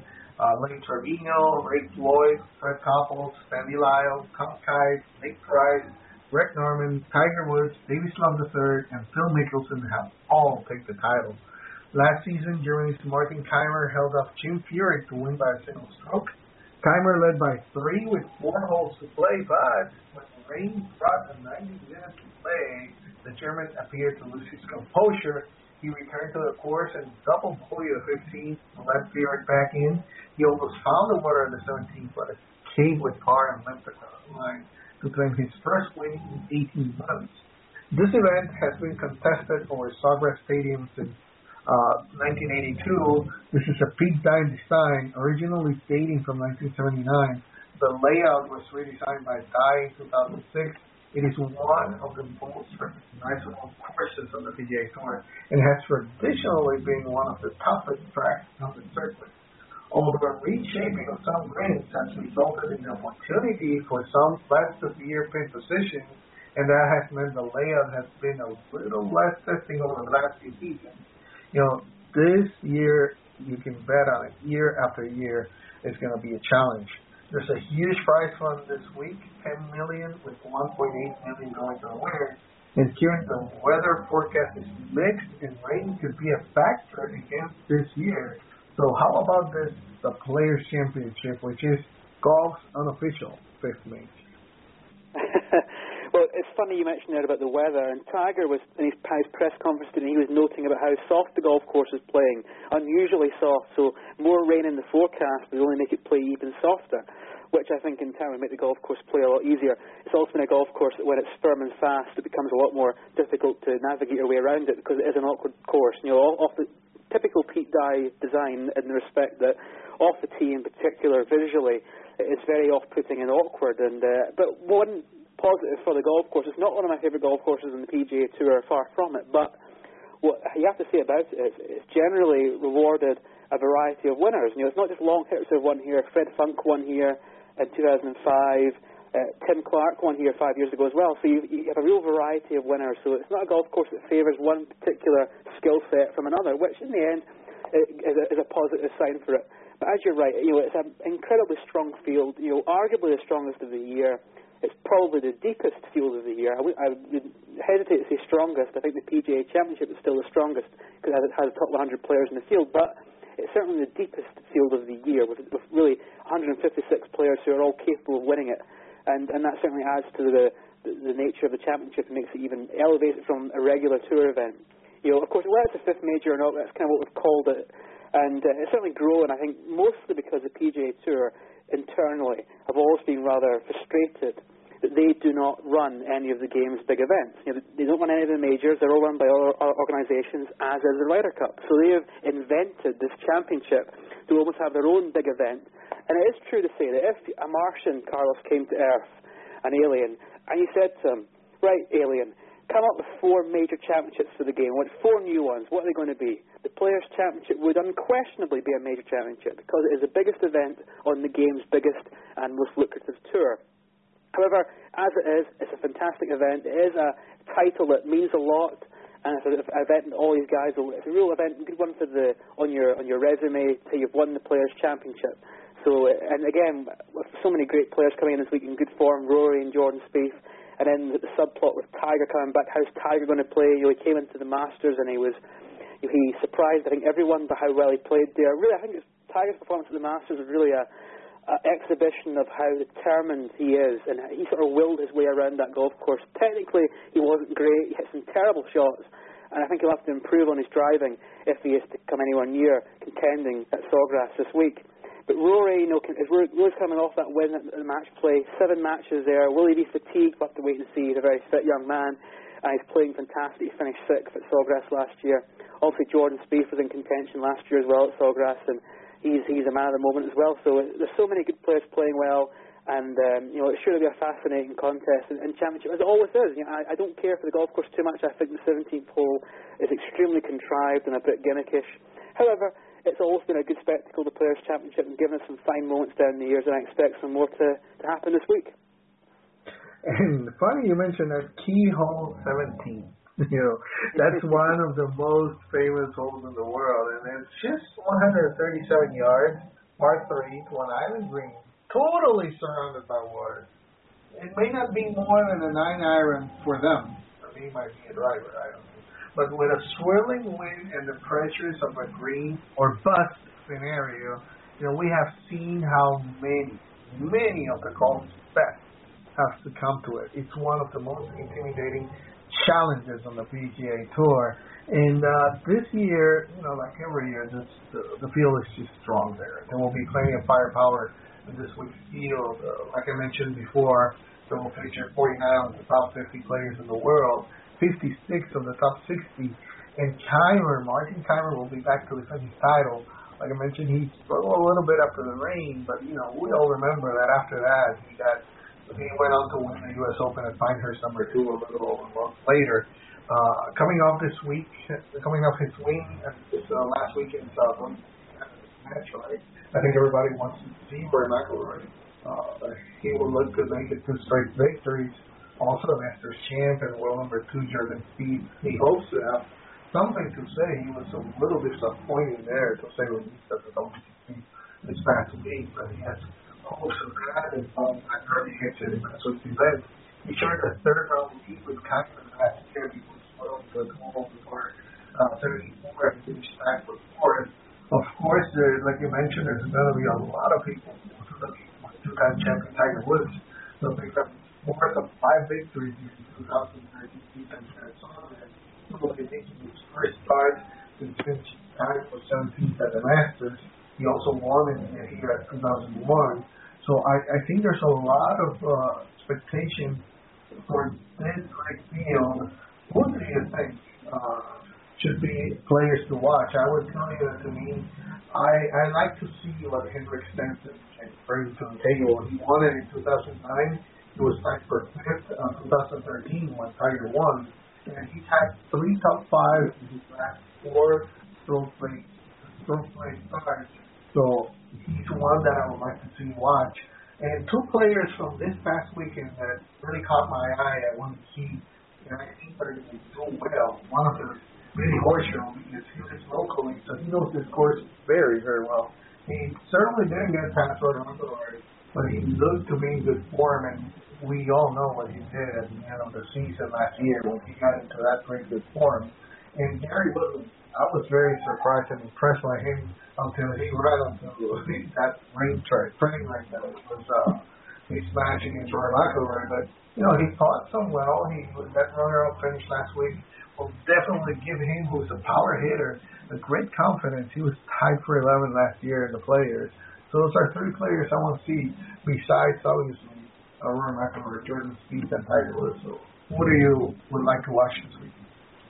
Lenny Trevino, Ray Floyd, Fred Couples, Sandy Lyle, Tom Kite, Nick Price, Greg Norman, Tiger Woods, Davis Love III, and Phil Mickelson have all picked the title. Last season, Germany's Martin Keimer held off Jim Furyk to win by a single stroke. Keimer led by 3 with 4 holes to play, but when rain brought the 90 minutes to play, the German appeared to lose his composure. He returned to the course and double bogey the 15th to let Furyk back in. He almost found the water on the 17th, but caved with par and limped across the line to claim his first win in 18 months. This event has been contested over Sawgrass Stadium since 1982. This is a peak dime design, originally dating from 1979. The layout was redesigned by Dye in 2006. It is one of the most recognizable courses on the PGA Tour and has traditionally been one of the toughest tracks on the circuit. Although reshaping of some greens has resulted in the opportunity for some less severe pin positions, and that has meant the layout has been a little less testing over the last few seasons. This year, you can bet on it, year after year, it's going to be a challenge. There's a huge prize fund this week, $10 million, with $1.8 million going to the winner. And Kieran, the weather forecast is mixed, and rain could be a factor against this year. So how about the Players' Championship, which is golf's unofficial fifth major? Well, it's funny you mentioned there about the weather, and Tiger was in his press conference today, he was noting about how soft the golf course is playing, unusually soft, so more rain in the forecast would only make it play even softer, which I think in turn would make the golf course play a lot easier. It's also been a golf course that when it's firm and fast, it becomes a lot more difficult to navigate your way around it because it is an awkward course. Off the typical Pete Dye design in the respect that off the tee in particular, visually, it's very off-putting and awkward. But one positive for the golf course, it's not one of my favourite golf courses in the PGA Tour, far from it, but what you have to say about it is it's generally rewarded a variety of winners. It's not just long hitters who have won here. Fred Funk won here in 2005. Tim Clark won here 5 years ago as well. So you have a real variety of winners. So it's not a golf course that favours one particular skill set from another, which in the end is a positive sign for it. But as you're right, it's an incredibly strong field. Arguably the strongest of the year. It's probably the deepest field of the year. I would hesitate to say strongest. I think the PGA Championship is still the strongest because it has the top 100 players in the field. But it's certainly the deepest field of the year with really 156 players who are all capable of winning it. And that certainly adds to the nature of the championship and makes it even elevated from a regular tour event. Of course, whether it's a fifth major or not, that's kind of what we've called it. And it's certainly grown, I think, mostly because the PGA Tour internally have always been rather frustrated that they do not run any of the game's big events. They don't run any of the majors. They're all run by other organisations, as is the Ryder Cup. So they have invented this championship to almost have their own big event. And it is true to say that if a Martian, Carlos, came to Earth, an alien, and you said to him, right, alien, come up with 4 major championships for the game. What 4 new ones? What are they going to be? The Players' Championship would unquestionably be a major championship because it is the biggest event on the game's biggest and most lucrative tour. However, as it is, it's a fantastic event. It is a title that means a lot, and it's an event that all these guys will. It's a real event, a good one for on your resume to say you've won the Players' Championship. So, and again, with so many great players coming in this week in good form, Rory and Jordan Spieth, and then the subplot with Tiger coming back. How's Tiger going to play? He came into the Masters and he surprised, I think, everyone by how well he played there. Really, I think Tiger's performance at the Masters was really a exhibition of how determined he is, and he sort of willed his way around that golf course. Technically, he wasn't great. He hit some terrible shots, and I think he'll have to improve on his driving if he is to come anywhere near contending at Sawgrass this week. But Rory, Rory's coming off that win at the match play, 7 matches there. Will he be fatigued? We'll have to wait and see. He's a very fit young man, and he's playing fantastic. He finished 6th at Sawgrass last year. Obviously, Jordan Spieth was in contention last year as well at Sawgrass, and he's a man of the moment as well. So there's so many good players playing well, and it's sure to be a fascinating contest and championship, as it always is. I don't care for the golf course too much. I think the 17th hole is extremely contrived and a bit gimmickish. However, it's always been a good spectacle, the Players' Championship, and given us some fine moments down the years, and I expect some more to happen this week. And funny you mentioned that key hole 17. That's one of the most famous holes in the world, and it's just 137 yards, par 3 to an island green, totally surrounded by water. It may not be more than a 9-iron for them. For me, it might be a driver, I don't know. But with a swirling wind and the pressures of a green or bust scenario, we have seen how many of the golf's best have succumbed to it. It's one of the most intimidating challenges on the PGA Tour. And this year, like every year, the field is just strong there. There will be plenty of firepower in this week's field. Like I mentioned before, they will feature 49 of the top 50 players in the world, 56 of the top 60. And Martin Kaymer will be back to defend his title. Like I mentioned, he struggled a little bit after the rain, but we all remember that after that he went on to win the U.S. Open at Pinehurst #2 a little later. Coming off his win this last week in Southland match, right? I think everybody wants to see Rory McIlroy. He will look to make it 2 straight victories. Also, the Masters champ and world #2 Jordan Spieth. He hopes to have something to say. He was a little disappointed there, to say the least, at the WGC this past week, but he has hopes of that, and after he hits it in this week's event. He shared a third-round lead with Kaymer last year. He was well to the hole before 74 and finished back with 4th. Of course, like you mentioned, there's going to be a lot of people looking for 2-time champion Tiger Woods. So they have more than 5 victories in 2013 and making his first start since finishing tied for 17th at the Masters. He also won here at 2001. So I think there's a lot of expectation for this great field. What do you think should be players to watch? I would tell you that, to me, I like to see what Henrik Stenson can bring to the table. He won it in 2009. He was tied for 5th in 2013 when Tiger won. And he's had 3 top 5s in his last 4 stroke play starts. So he's one that I would like to see watch. And 2 players from this past weekend that really caught my eye, I want to see, and I think they're going to do well. One of them is Billy Horschel, because he lives locally, so he knows this course very, very well. He certainly didn't get past Rory McIlroy, but he looked to be in good form, and we all know what he did at the end of the season last year when he got into that pretty good form. And Gary Woodland, I was very surprised and impressed by him until he ran onto that train like that. It was he smashed against Rory McIlroy, but he fought some well. That runner-up finish last week will definitely give him, who's a power hitter, a great confidence. He was tied for 11 last year in the Players. So those are 3 players I want to see besides obviously Rory McIlroy, Jordan Spieth, and Tiger Woods. So what do you would like to watch this week?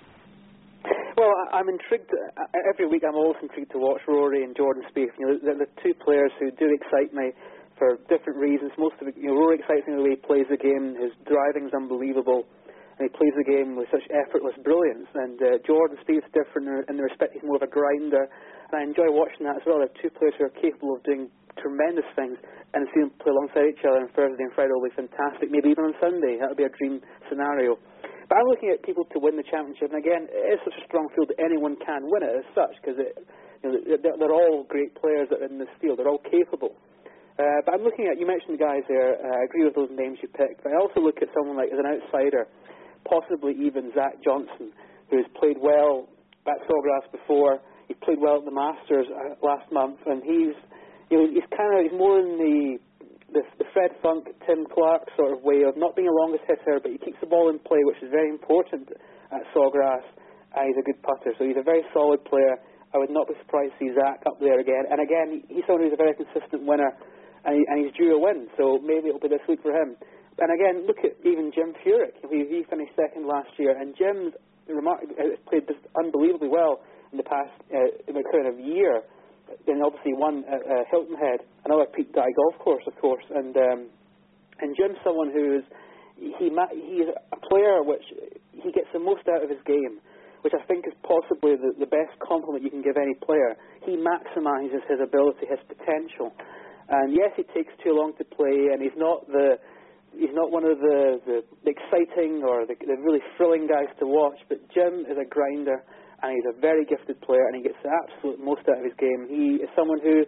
Well, I'm intrigued. Every week I'm always intrigued to watch Rory and Jordan Spieth. They're 2 players who do excite me for different reasons. Most of it, Rory excites me the way he plays the game. His driving's unbelievable, and he plays the game with such effortless brilliance. And Jordan Spieth's different in the respect he's more of a grinder, and I enjoy watching that as well. They're 2 players who are capable of doing tremendous things, and seeing them play alongside each other on Thursday and Friday will be fantastic. Maybe even on Sunday. That would be a dream scenario. But I'm looking at people to win the championship, and again, it is such a strong field that anyone can win it as such, because they're all great players that are in this field. They're all capable. But I'm looking at, you mentioned the guys there, I agree with those names you picked, but I also look at someone like, as an outsider, possibly even Zach Johnson, who has played well at Sawgrass before. He played well at the Masters last month, and he's more in the Fred Funk, Tim Clark sort of way of not being a longest hitter, but he keeps the ball in play, which is very important at Sawgrass. He's a good putter, so he's a very solid player. I would not be surprised to see Zach up there again. And again, he's someone who's a very consistent winner, and he's due a win, so maybe it'll be this week for him. And again, look at even Jim Furyk. He finished 2nd last year, and Jim's played just unbelievably well in the past kind of year. And obviously won at Hilton Head, another Pete Dye golf course, of course. And Jim's someone he's a player which he gets the most out of his game, which I think is possibly the best compliment you can give any player. He maximises his ability, his potential. And yes, it takes too long to play, and he's not one of the exciting or the really thrilling guys to watch. But Jim is a grinder, and he's a very gifted player, and he gets the absolute most out of his game. He is someone who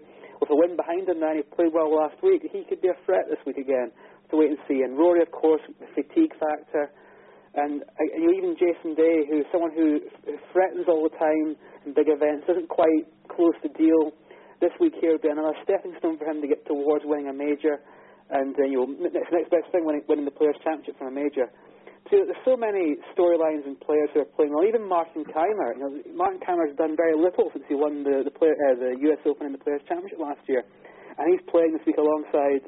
with a win behind him now, and he played well last week. He could be a threat this week again. To wait and see. And Rory, of course, the fatigue factor. And even Jason Day, who's someone who threatens all the time in big events, isn't quite close to deal. This week here will be another stepping stone for him to get towards winning a major. And next best thing, winning the Players' Championship from a major. So there's so many storylines and players who are playing well. Even Martin Kaymer. Martin Kaymer has done very little since he won the US Open and the Players' Championship last year. And he's playing this week alongside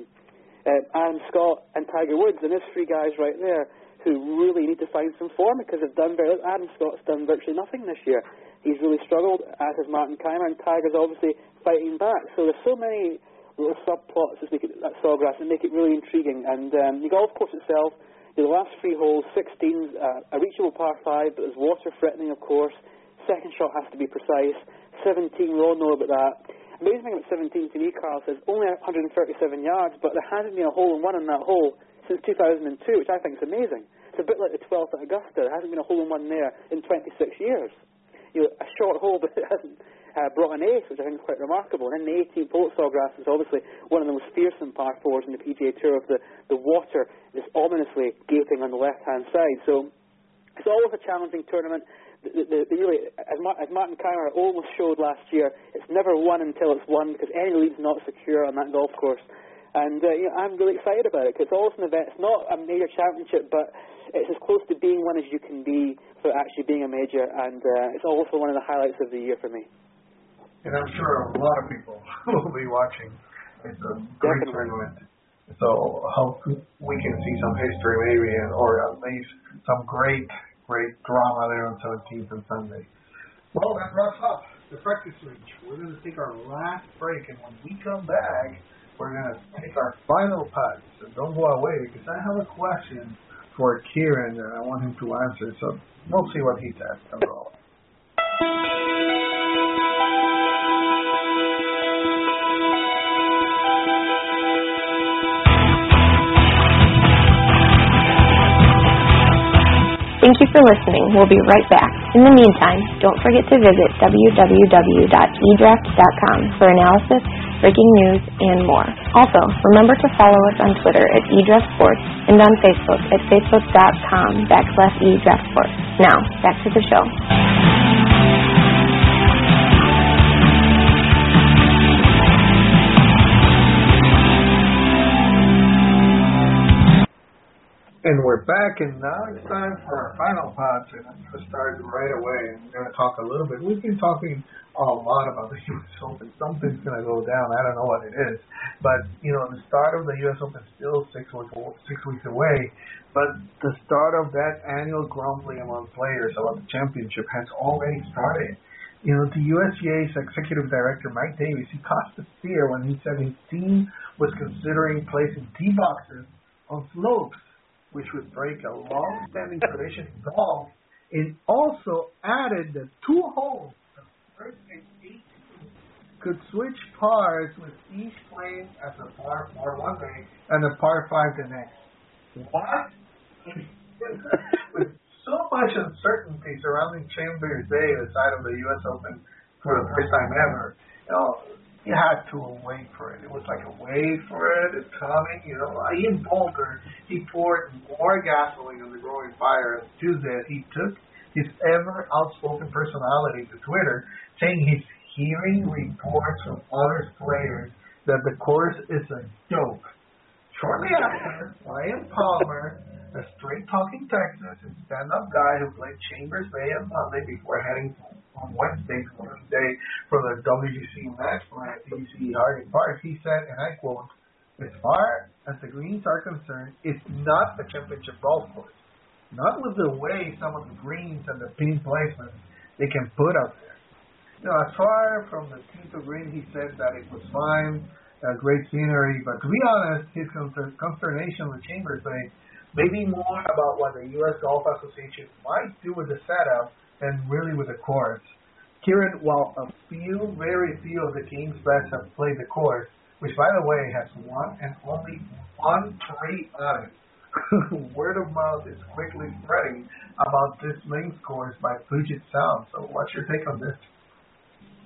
Adam Scott and Tiger Woods. And there's three guys right there who really need to find some form because they've done very little. Adam Scott's done virtually nothing this year. He's really struggled, as has Martin Kaymer, and Tiger's obviously fighting back. So there's so many little subplots that Sawgrass that make it really intriguing. And the golf course itself, the last 3 holes, 16's a reachable par 5, but there's water threatening, of course. Second shot has to be precise. 17, we all know about that. Amazing thing about 17 to me, Carl, says only 137 yards, but there hasn't been a hole-in-one on that hole since 2002, which I think is amazing. It's a bit like the 12th at Augusta. There hasn't been a hole-in-one there in 26 years. A short hole, but it hasn't brought an ace, which I think is quite remarkable. And then the 18th hole at Sawgrass is obviously one of the most fearsome par 4s in the PGA Tour, of the water is ominously gaping on the left-hand side. So it's always a challenging tournament. Really, as Martin Kaymer almost showed last year, it's never won until it's won, because any lead's not secure on that golf course. And I'm really excited about it, because it's always an event. It's not a major championship, but it's as close to being one as you can be for actually being a major, and it's also one of the highlights of the year for me. And I'm sure a lot of people will be watching. It's a great tournament. So I hope we can see some history maybe, or at least some great drama there on 17th and Sunday. Well, that wraps up the practice reach. We're going to take our last break, and when we come back, we're going to take our final putt. So don't go away, because I have a question for Kieran that I want him to answer. So we'll see what he says overall. Thank you for listening. We'll be right back. In the meantime, don't forget to visit www.edraft.com for analysis, breaking news, and more. Also, remember to follow us on Twitter at eDraftSports and on Facebook at facebook.com/eDraftSports. Now, back to the show. And we're back, and now it's time for our final pods, and I'm going to start right away. And we're going to talk a little bit. We've been talking a lot about the U.S. Open. Something's going to go down. I don't know what it is. But, the start of the U.S. Open is still 6 weeks away. But the start of that annual grumbling among players about the championship has already started. The USGA's executive director, Mike Davis, he caused a fear when he said his team was considering placing tee boxes on slopes, which would break a long-standing tradition in golf, and also added that 2 holes, the first and 18, could switch pars, with each playing as a par 4 one day and a par 5 the next. What? With so much uncertainty surrounding Chambers Bay, the site of the U.S. Open, for the first time ever, you had to wait for it. It was like a wait for it. It's coming. Ian Poulter, he poured more gasoline on the growing fire on Tuesday as he took his ever outspoken personality to Twitter, saying he's hearing reports from other players that the course is a joke. Shortly after, Ryan Palmer, a straight-talking Texas and stand-up guy who played Chambers Bay on Monday before heading on Wednesday for the day for the WGC match play at TPC Harding Park, he said, and I quote, "As far as the greens are concerned, it's not a championship golf course. Not with the way some of the greens and the pin placements they can put out there." As far from the tee to green, he said that it was fine, great scenery, but to be honest, his consternation with Chambers Bay may be more about what the U.S. Golf Association might do with the setup and really with the course. Kieran, while very few of the game's best have played the course, which by the way has one and only one tree on it, word of mouth is quickly spreading about this links course by Puget Sound. So what's your take on this?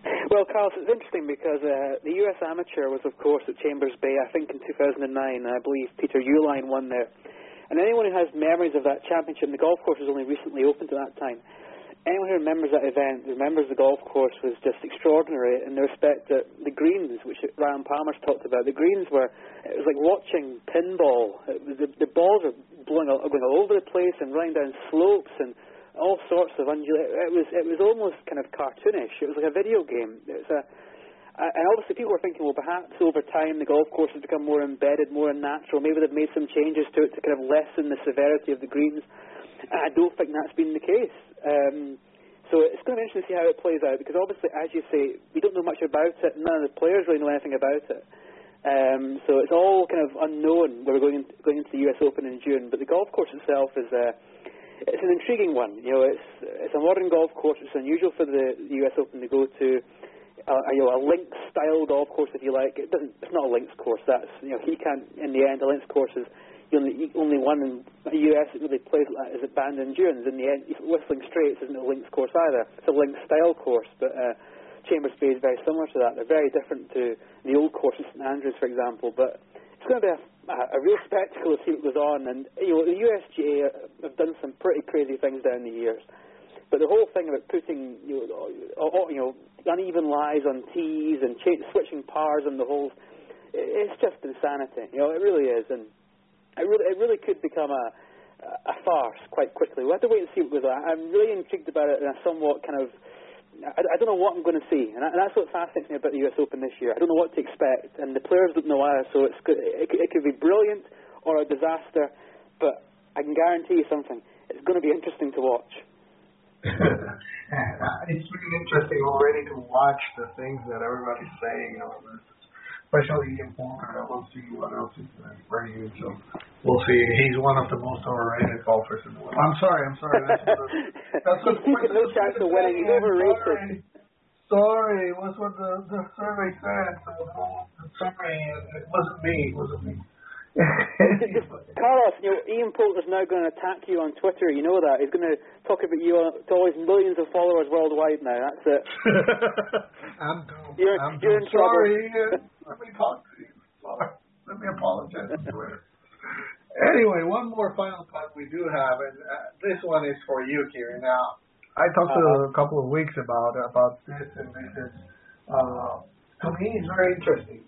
Well, Carlos, it's interesting because the US Amateur was, of course, at Chambers Bay, I think in 2009, and I believe Peter Uihlein won there. And anyone who has memories of that championship, and the golf course was only recently opened at that time, anyone who remembers that event, remembers the golf course was just extraordinary in the respect that the greens, which Ryan Palmer's talked about, the greens were, it was like watching pinball. The balls are going all over the place and running down slopes and all sorts of it was almost kind of cartoonish. It was like a video game. And obviously people were thinking, well, perhaps over time the golf course has become more embedded, more unnatural. Maybe they've made some changes to it to kind of lessen the severity of the greens. I don't think that's been the case. So it's going to be interesting to see how it plays out, because obviously, as you say, we don't know much about it. None of the players really know anything about it. So it's all kind of unknown where we're going into the US Open in June. But the golf course itself is it's an intriguing one. You know, it's a modern golf course. It's unusual for the US Open to go to a links-style golf course, if you like. It's not a links course. That's, you know, he can't. In the end, a links course is the only one in the US that really plays like that is at Bandon Dunes. In the end, Whistling Straits isn't a links course either. It's a links-style course, but Chambers Bay is very similar to that. They're very different to the old course at St Andrews, for example. But it's going to be a real spectacle to see what goes on. And you know, the USGA have done some pretty crazy things down the years. But the whole thing about putting uneven lies on tees and switching pars on the holes, it's just insanity. You know, it really is, and it really could become a farce quite quickly. We'll have to wait and see what goes on. I'm really intrigued about it in a somewhat kind of, I don't know what I'm going to see, and that's what fascinates me about the US Open this year. I don't know what to expect, and the players don't know either, so it could be brilliant or a disaster, but I can guarantee you something. It's going to be interesting to watch. It's really interesting already to watch the things that everybody's saying on this, especially in poker. We'll see what else is going to bring you. So we'll see. He's one of the most overrated golfers in the world. I'm sorry. That's what no chance of winning. He's overrated. Sorry, it was what the survey said. So the survey, it wasn't me. Carlos, you know, Ian Poulter's now going to attack you on Twitter. You know that. He's going to talk about you to all his millions of followers worldwide now. That's it. I'm doomed. You're in sorry, trouble. Ian. Let me talk to you. Sorry. Let me apologize on Twitter. Anyway, one more final thought we do have, and this one is for you, Kieran. Now, I talked to a couple of weeks about this, and this is, to me, it's very interesting.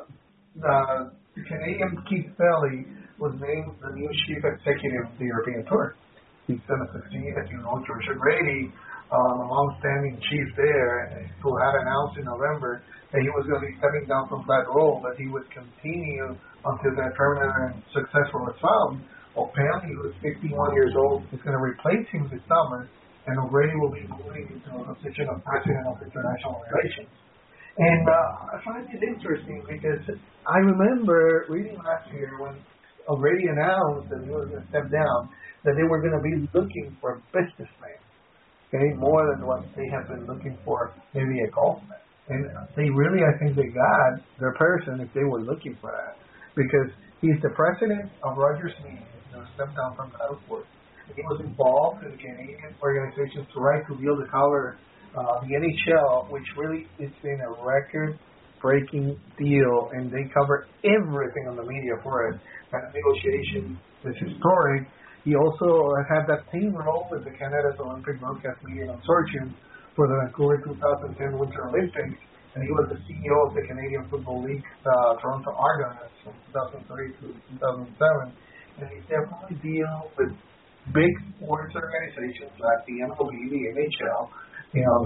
The Canadian Keith Thele was named the new chief executive of the European Tour. He's going to succeed, as you know, George O'Grady, a long-standing chief there, who had announced in November that he was going to be stepping down from that role, that he would continue until that permanent and successful was found. Well, apparently he was 51 years old. He's going to replace him this summer, and O'Grady will be moving into a position of president of international relations. And I find it interesting because I remember reading last year when O'Grady announced that he was going to step down, that they were going to be looking for a businessman, okay, more than what they have been looking for, maybe a golfman. And they really, I think they got their person if they were looking for that, because he's the president of Rogers Media, who stepped down from that, of course. He was involved in the Canadian organization's right to deal to cover the NHL, which really is in a record-breaking deal, and they cover everything on the media for it. That negotiation is historic. He also had that team role with the Canada's Olympic Broadcast Media Consortium for the Vancouver 2010 Winter Olympics, and he was the CEO of the Canadian Football League Toronto Argonauts from 2003 to 2007. And he definitely deals with big sports organizations like the MLB, the NHL, you know,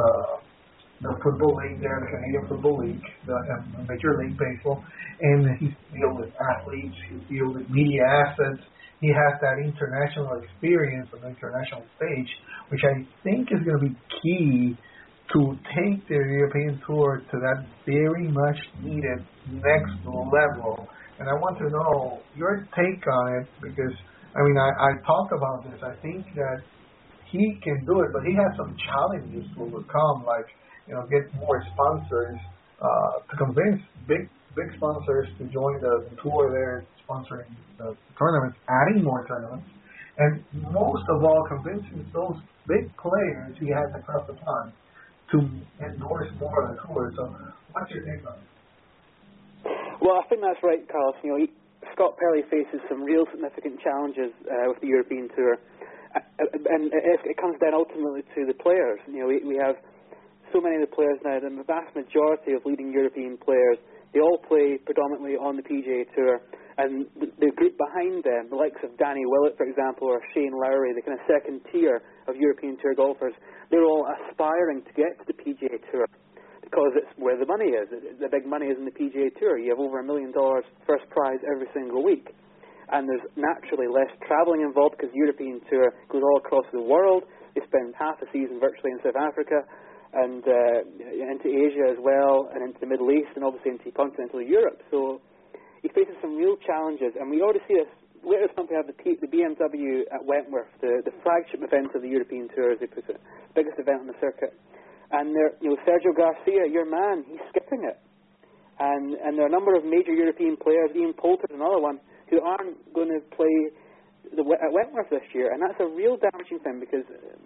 the Football League there, the Canadian Football League, the Major League Baseball, and he's dealing with athletes, he's dealing with media assets. He has that international experience on the international stage, which I think is going to be key to take the European Tour to that very much needed next level. And I want to know your take on it, because, I mean, I talk about this. I think that he can do it, but he has some challenges to overcome, like, you know, get more sponsors, to convince big sponsors to join the tour there, sponsoring the tournaments, adding more tournaments, and most of all, convincing those big players he has across the pond to endorse more of the tour. So what's your take on it? Well, I think that's right, Carlos. Scott Pelley faces some real significant challenges with the European Tour, and it comes down ultimately to the players. We have so many of the players now, the vast majority of leading European players, they all play predominantly on the PGA Tour, and the group behind them, the likes of Danny Willett, for example, or Shane Lowry, the kind of second tier of European Tour golfers, they're all aspiring to get to the PGA Tour because it's where the money is. The big money is in the PGA Tour. You have over $1 million first prize every single week. And there's naturally less travelling involved because the European Tour goes all across the world. They spend half a season virtually in South Africa and into Asia as well, and into the Middle East, and obviously into continental Europe. So he faces some real challenges, and we already see this. Later this month we have the BMW at Wentworth, the flagship event of the European Tour, as they put it, biggest event on the circuit. And Sergio Garcia, your man, he's skipping it. And there are a number of major European players, Ian Poulter's another one, who aren't going to play at Wentworth this year, and that's a real damaging thing because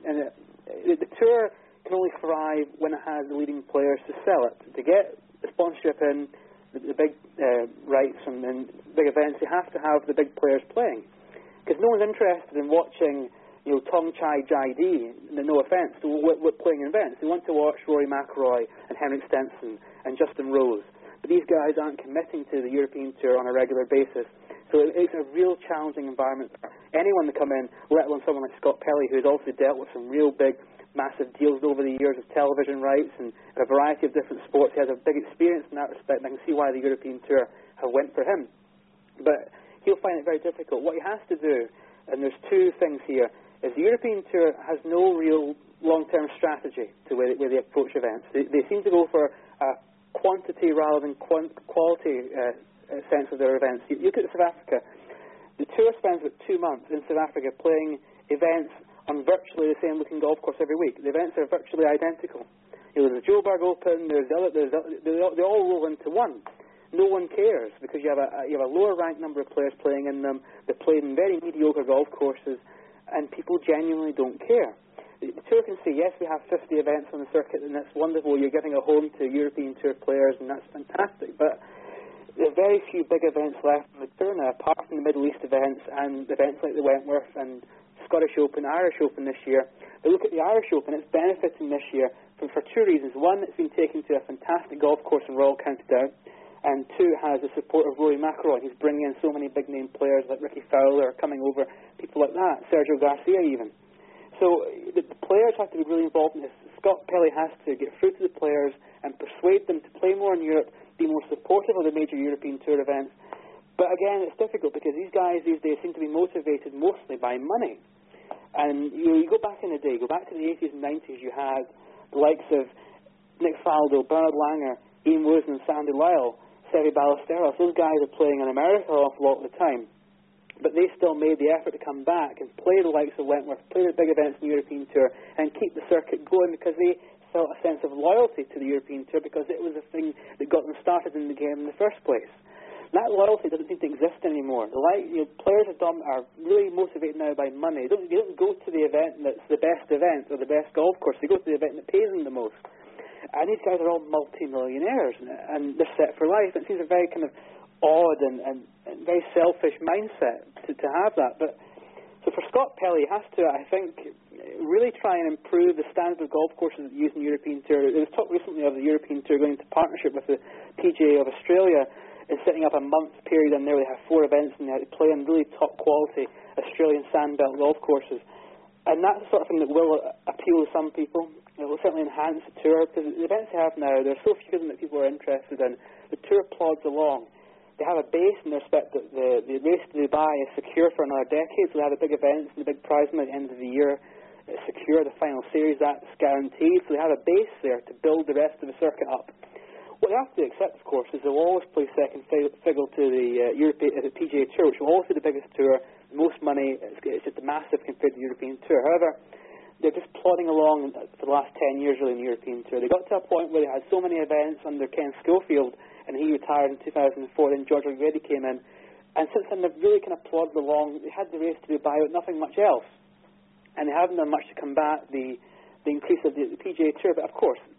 the tour can only thrive when it has the leading players to sell it. To get the sponsorship in, the big rights and big events, you have to have the big players playing. Because no one's interested in watching, Tong Chai Jaidi, no offence, playing in events. They want to watch Rory McIlroy and Henrik Stenson and Justin Rose. But these guys aren't committing to the European Tour on a regular basis. So it's a real challenging environment for anyone to come in, let alone someone like Scott Pelley, who has also dealt with some real big, massive deals over the years of television rights and a variety of different sports. He has a big experience in that respect, and I can see why the European Tour have went for him. But he'll find it very difficult. What he has to do, and there's two things here, is the European Tour has no real long-term strategy to where they approach events. They seem to go for a quantity rather than quality sense of their events. You look at South Africa, the tour spends about 2 months in South Africa playing events on virtually the same looking golf course every week. The events are virtually identical. There's the Joburg Open, they all roll into one. No one cares because you have a lower ranked number of players playing in them. They're played in very mediocre golf courses, and people genuinely don't care. The tour can say, yes, we have 50 events on the circuit, and that's wonderful. You're giving a home to European Tour players, and that's fantastic. But there are very few big events left on the tour now, apart from the Middle East events and events like the Wentworth and Scottish Open, Irish Open this year. But look at the Irish Open, it's benefiting this year for two reasons. One, it's been taken to a fantastic golf course in Royal County Down, and two, it has the support of Rory McIlroy. He's bringing in so many big-name players like Ricky Fowler coming over, people like that, Sergio Garcia even. So the players have to be really involved in this. Scott Pelley has to get through to the players and persuade them to play more in Europe, be more supportive of the major European Tour events. But again, it's difficult because these guys these days seem to be motivated mostly by money. And you go back in the day, go back to the 80s and 90s, you had the likes of Nick Faldo, Bernard Langer, Ian Woosnam, Sandy Lyle, Seve Ballesteros. Those guys are playing in America an awful lot of the time. But they still made the effort to come back and play the likes of Wentworth, play the big events in the European Tour, and keep the circuit going because they felt a sense of loyalty to the European Tour because it was the thing that got them started in the game in the first place. That loyalty doesn't seem to exist anymore. Players are really motivated now by money. They don't go to the event that's the best event or the best golf course. They go to the event that pays them the most. And these guys are all multi-millionaires, and they're set for life. It seems a very kind of odd and very selfish mindset to have that. But so for Scott Pelley, he has to, I think, really try and improve the standard of golf courses that use in the European Tour. There was talk recently of the European Tour going into partnership with the PGA of Australia and setting up a month period, and there they have 4 events and they play on really top quality Australian sandbelt golf courses. And that's the sort of thing that will appeal to some people. It will certainly enhance the tour because the events they have now, there are so few of them that people are interested in. The tour plods along. They have a base in the respect that the race to Dubai is secure for another decade, so they have the big events and the big prize money at the end of the year. It's secure, the final series, that's guaranteed, so they have a base there to build the rest of the circuit up. What they have to accept, of course, is they'll always play second fiddle to the PGA Tour, which will always be the biggest tour, most money, it's just massive compared to the European Tour. However, they're just plodding along for the last 10 years really in the European Tour. They got to a point where they had so many events under Ken Schofield, and he retired in 2004, and George O'Grady came in. And since then, they've really kind of plodded along. They had the race to Dubai, but nothing much else. And they haven't done much to combat the increase of the PGA Tour. But of course,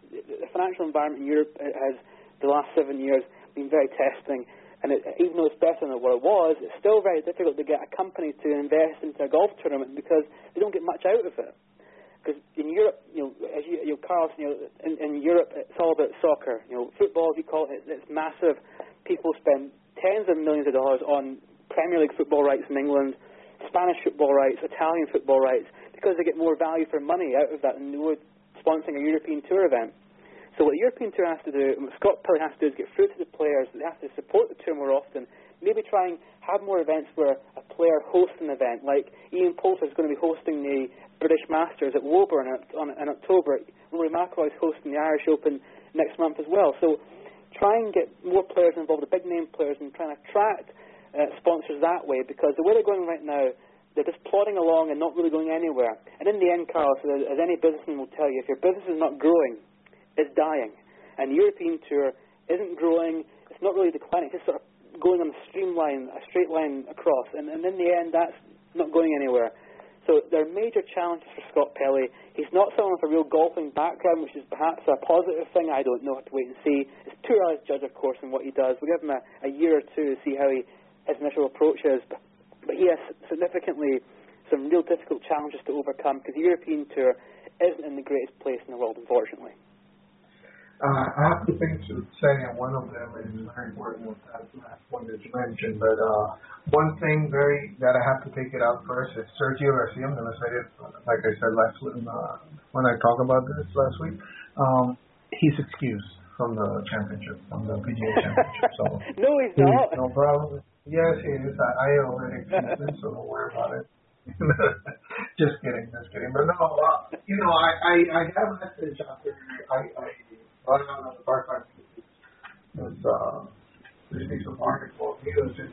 the financial environment in Europe has, the last 7 years, been very testing. And even though it's better than what it was, it's still very difficult to get a company to invest into a golf tournament because they don't get much out of it. Because in Europe, as Carlos, in Europe, it's all about soccer. Football, if you call it, it's massive. People spend tens of millions of dollars on Premier League football rights in England, Spanish football rights, Italian football rights, because they get more value for money out of that than they would sponsoring a European Tour event. So what the European Tour has to do, and what Scott Pelley has to do, is get through to the players. They have to support the tour more often. Maybe try and have more events where a player hosts an event. Like Ian Poulter is going to be hosting the British Masters at Woburn in October. Rory McIlroy is hosting the Irish Open next month as well. So try and get more players involved, the big name players, and try and attract sponsors that way, because the way they're going right now, they're just plodding along and not really going anywhere. And in the end, Carlos, as any businessman will tell you, if your business is not growing, it's dying. And the European Tour isn't growing, it's not really declining, it's just sort of going on a straight line across. And in the end, that's not going anywhere. So there are major challenges for Scott Pelley. He's not someone with a real golfing background, which is perhaps a positive thing. I don't know. Have to wait and see. It's too early to judge, of course, on what he does. We'll give him a year or two to see how his initial approach is. But he has significantly some real difficult challenges to overcome, because the European Tour isn't in the greatest place in the world, unfortunately. I have two things to say, and one of them is very important with that last one that you mentioned. But one thing that I have to take it out first is Sergio Garcia. I'm going to say it like I said last week when I talked about this last week. He's excused from the championship, from the PGA Championship. So no, he's not. No problem. Yes, he is. I already excused him, so don't worry about it. Just kidding. But no, I have a message after I brought it on the part-time basis. There's some article. He was just,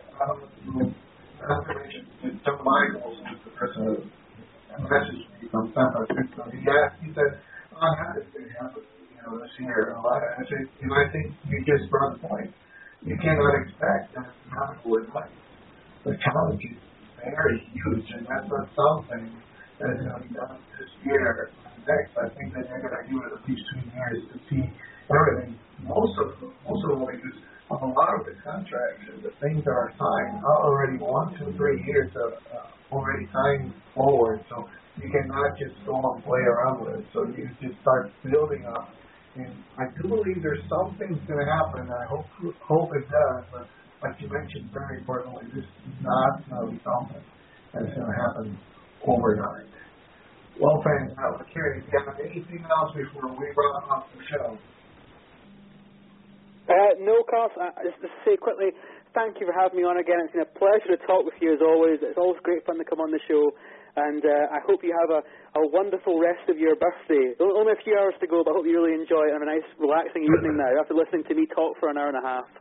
not to mention, John Michaels, who's the person who messaged me from San Francisco. He said, I'm happy to happen, this year. I said, I think you just brought the point. You cannot expect that to happen overnight. The challenge is very huge, and that's not something that is going to be done this year. Next, I think that they're going to give it at least 2 years to see everything. Most of them, because of a lot of the contracts and the things that are signed are already 1 to 3 years already signed forward. So you cannot just go and play around with it. So you just start building up. And I do believe there's something's going to happen. And I hope it does. But like you mentioned, very importantly, this is not going to be something that's going to happen overnight. Well, fans, Kerry, do you have anything else before we wrap up the show? No, Carlos. Just to say quickly, thank you for having me on again. It's been a pleasure to talk with you as always. It's always great fun to come on the show. And I hope you have a wonderful rest of your birthday. Only a few hours to go, but I hope you really enjoy it and have a nice, relaxing evening now after listening to me talk for an hour and a half.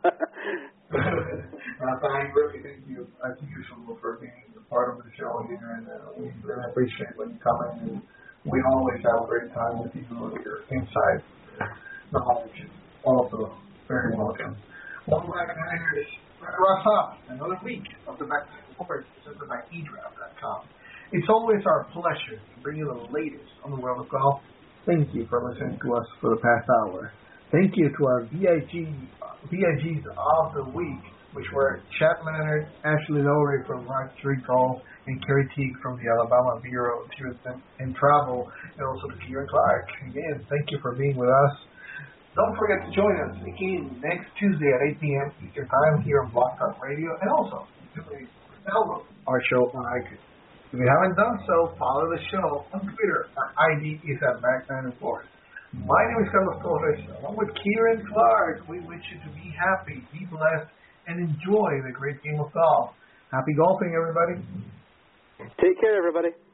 Really thank you, as usual, for being a part of the show here, and we really appreciate when you come in. And we always have a great time with you. Your insight, knowledge, is also very welcome. Well, Back Niners wraps up another week of the Back Nine Report presented by eDraft.com. It's always our pleasure to bring you the latest on the world of golf. Thank you for listening to us for the past hour. Thank you to our VIGs of the week, which were Chad Leonard, Ashley Lowry from Rock Street Golf, and Kerry Teague from the Alabama Bureau of Tourism and Travel, and also to Kieran Clark. Again, thank you for being with us. Don't forget to join us again next Tuesday at 8 p.m. Eastern Time here on Blog Talk Radio, and also download our show on iTunes. If you haven't done so, follow the show on Twitter. Our ID is at Back9Report. My name is Carlos Torres. Along with Kieran Clark, we wish you to be happy, be blessed, and enjoy the great game of golf. Happy golfing, everybody. Take care, everybody.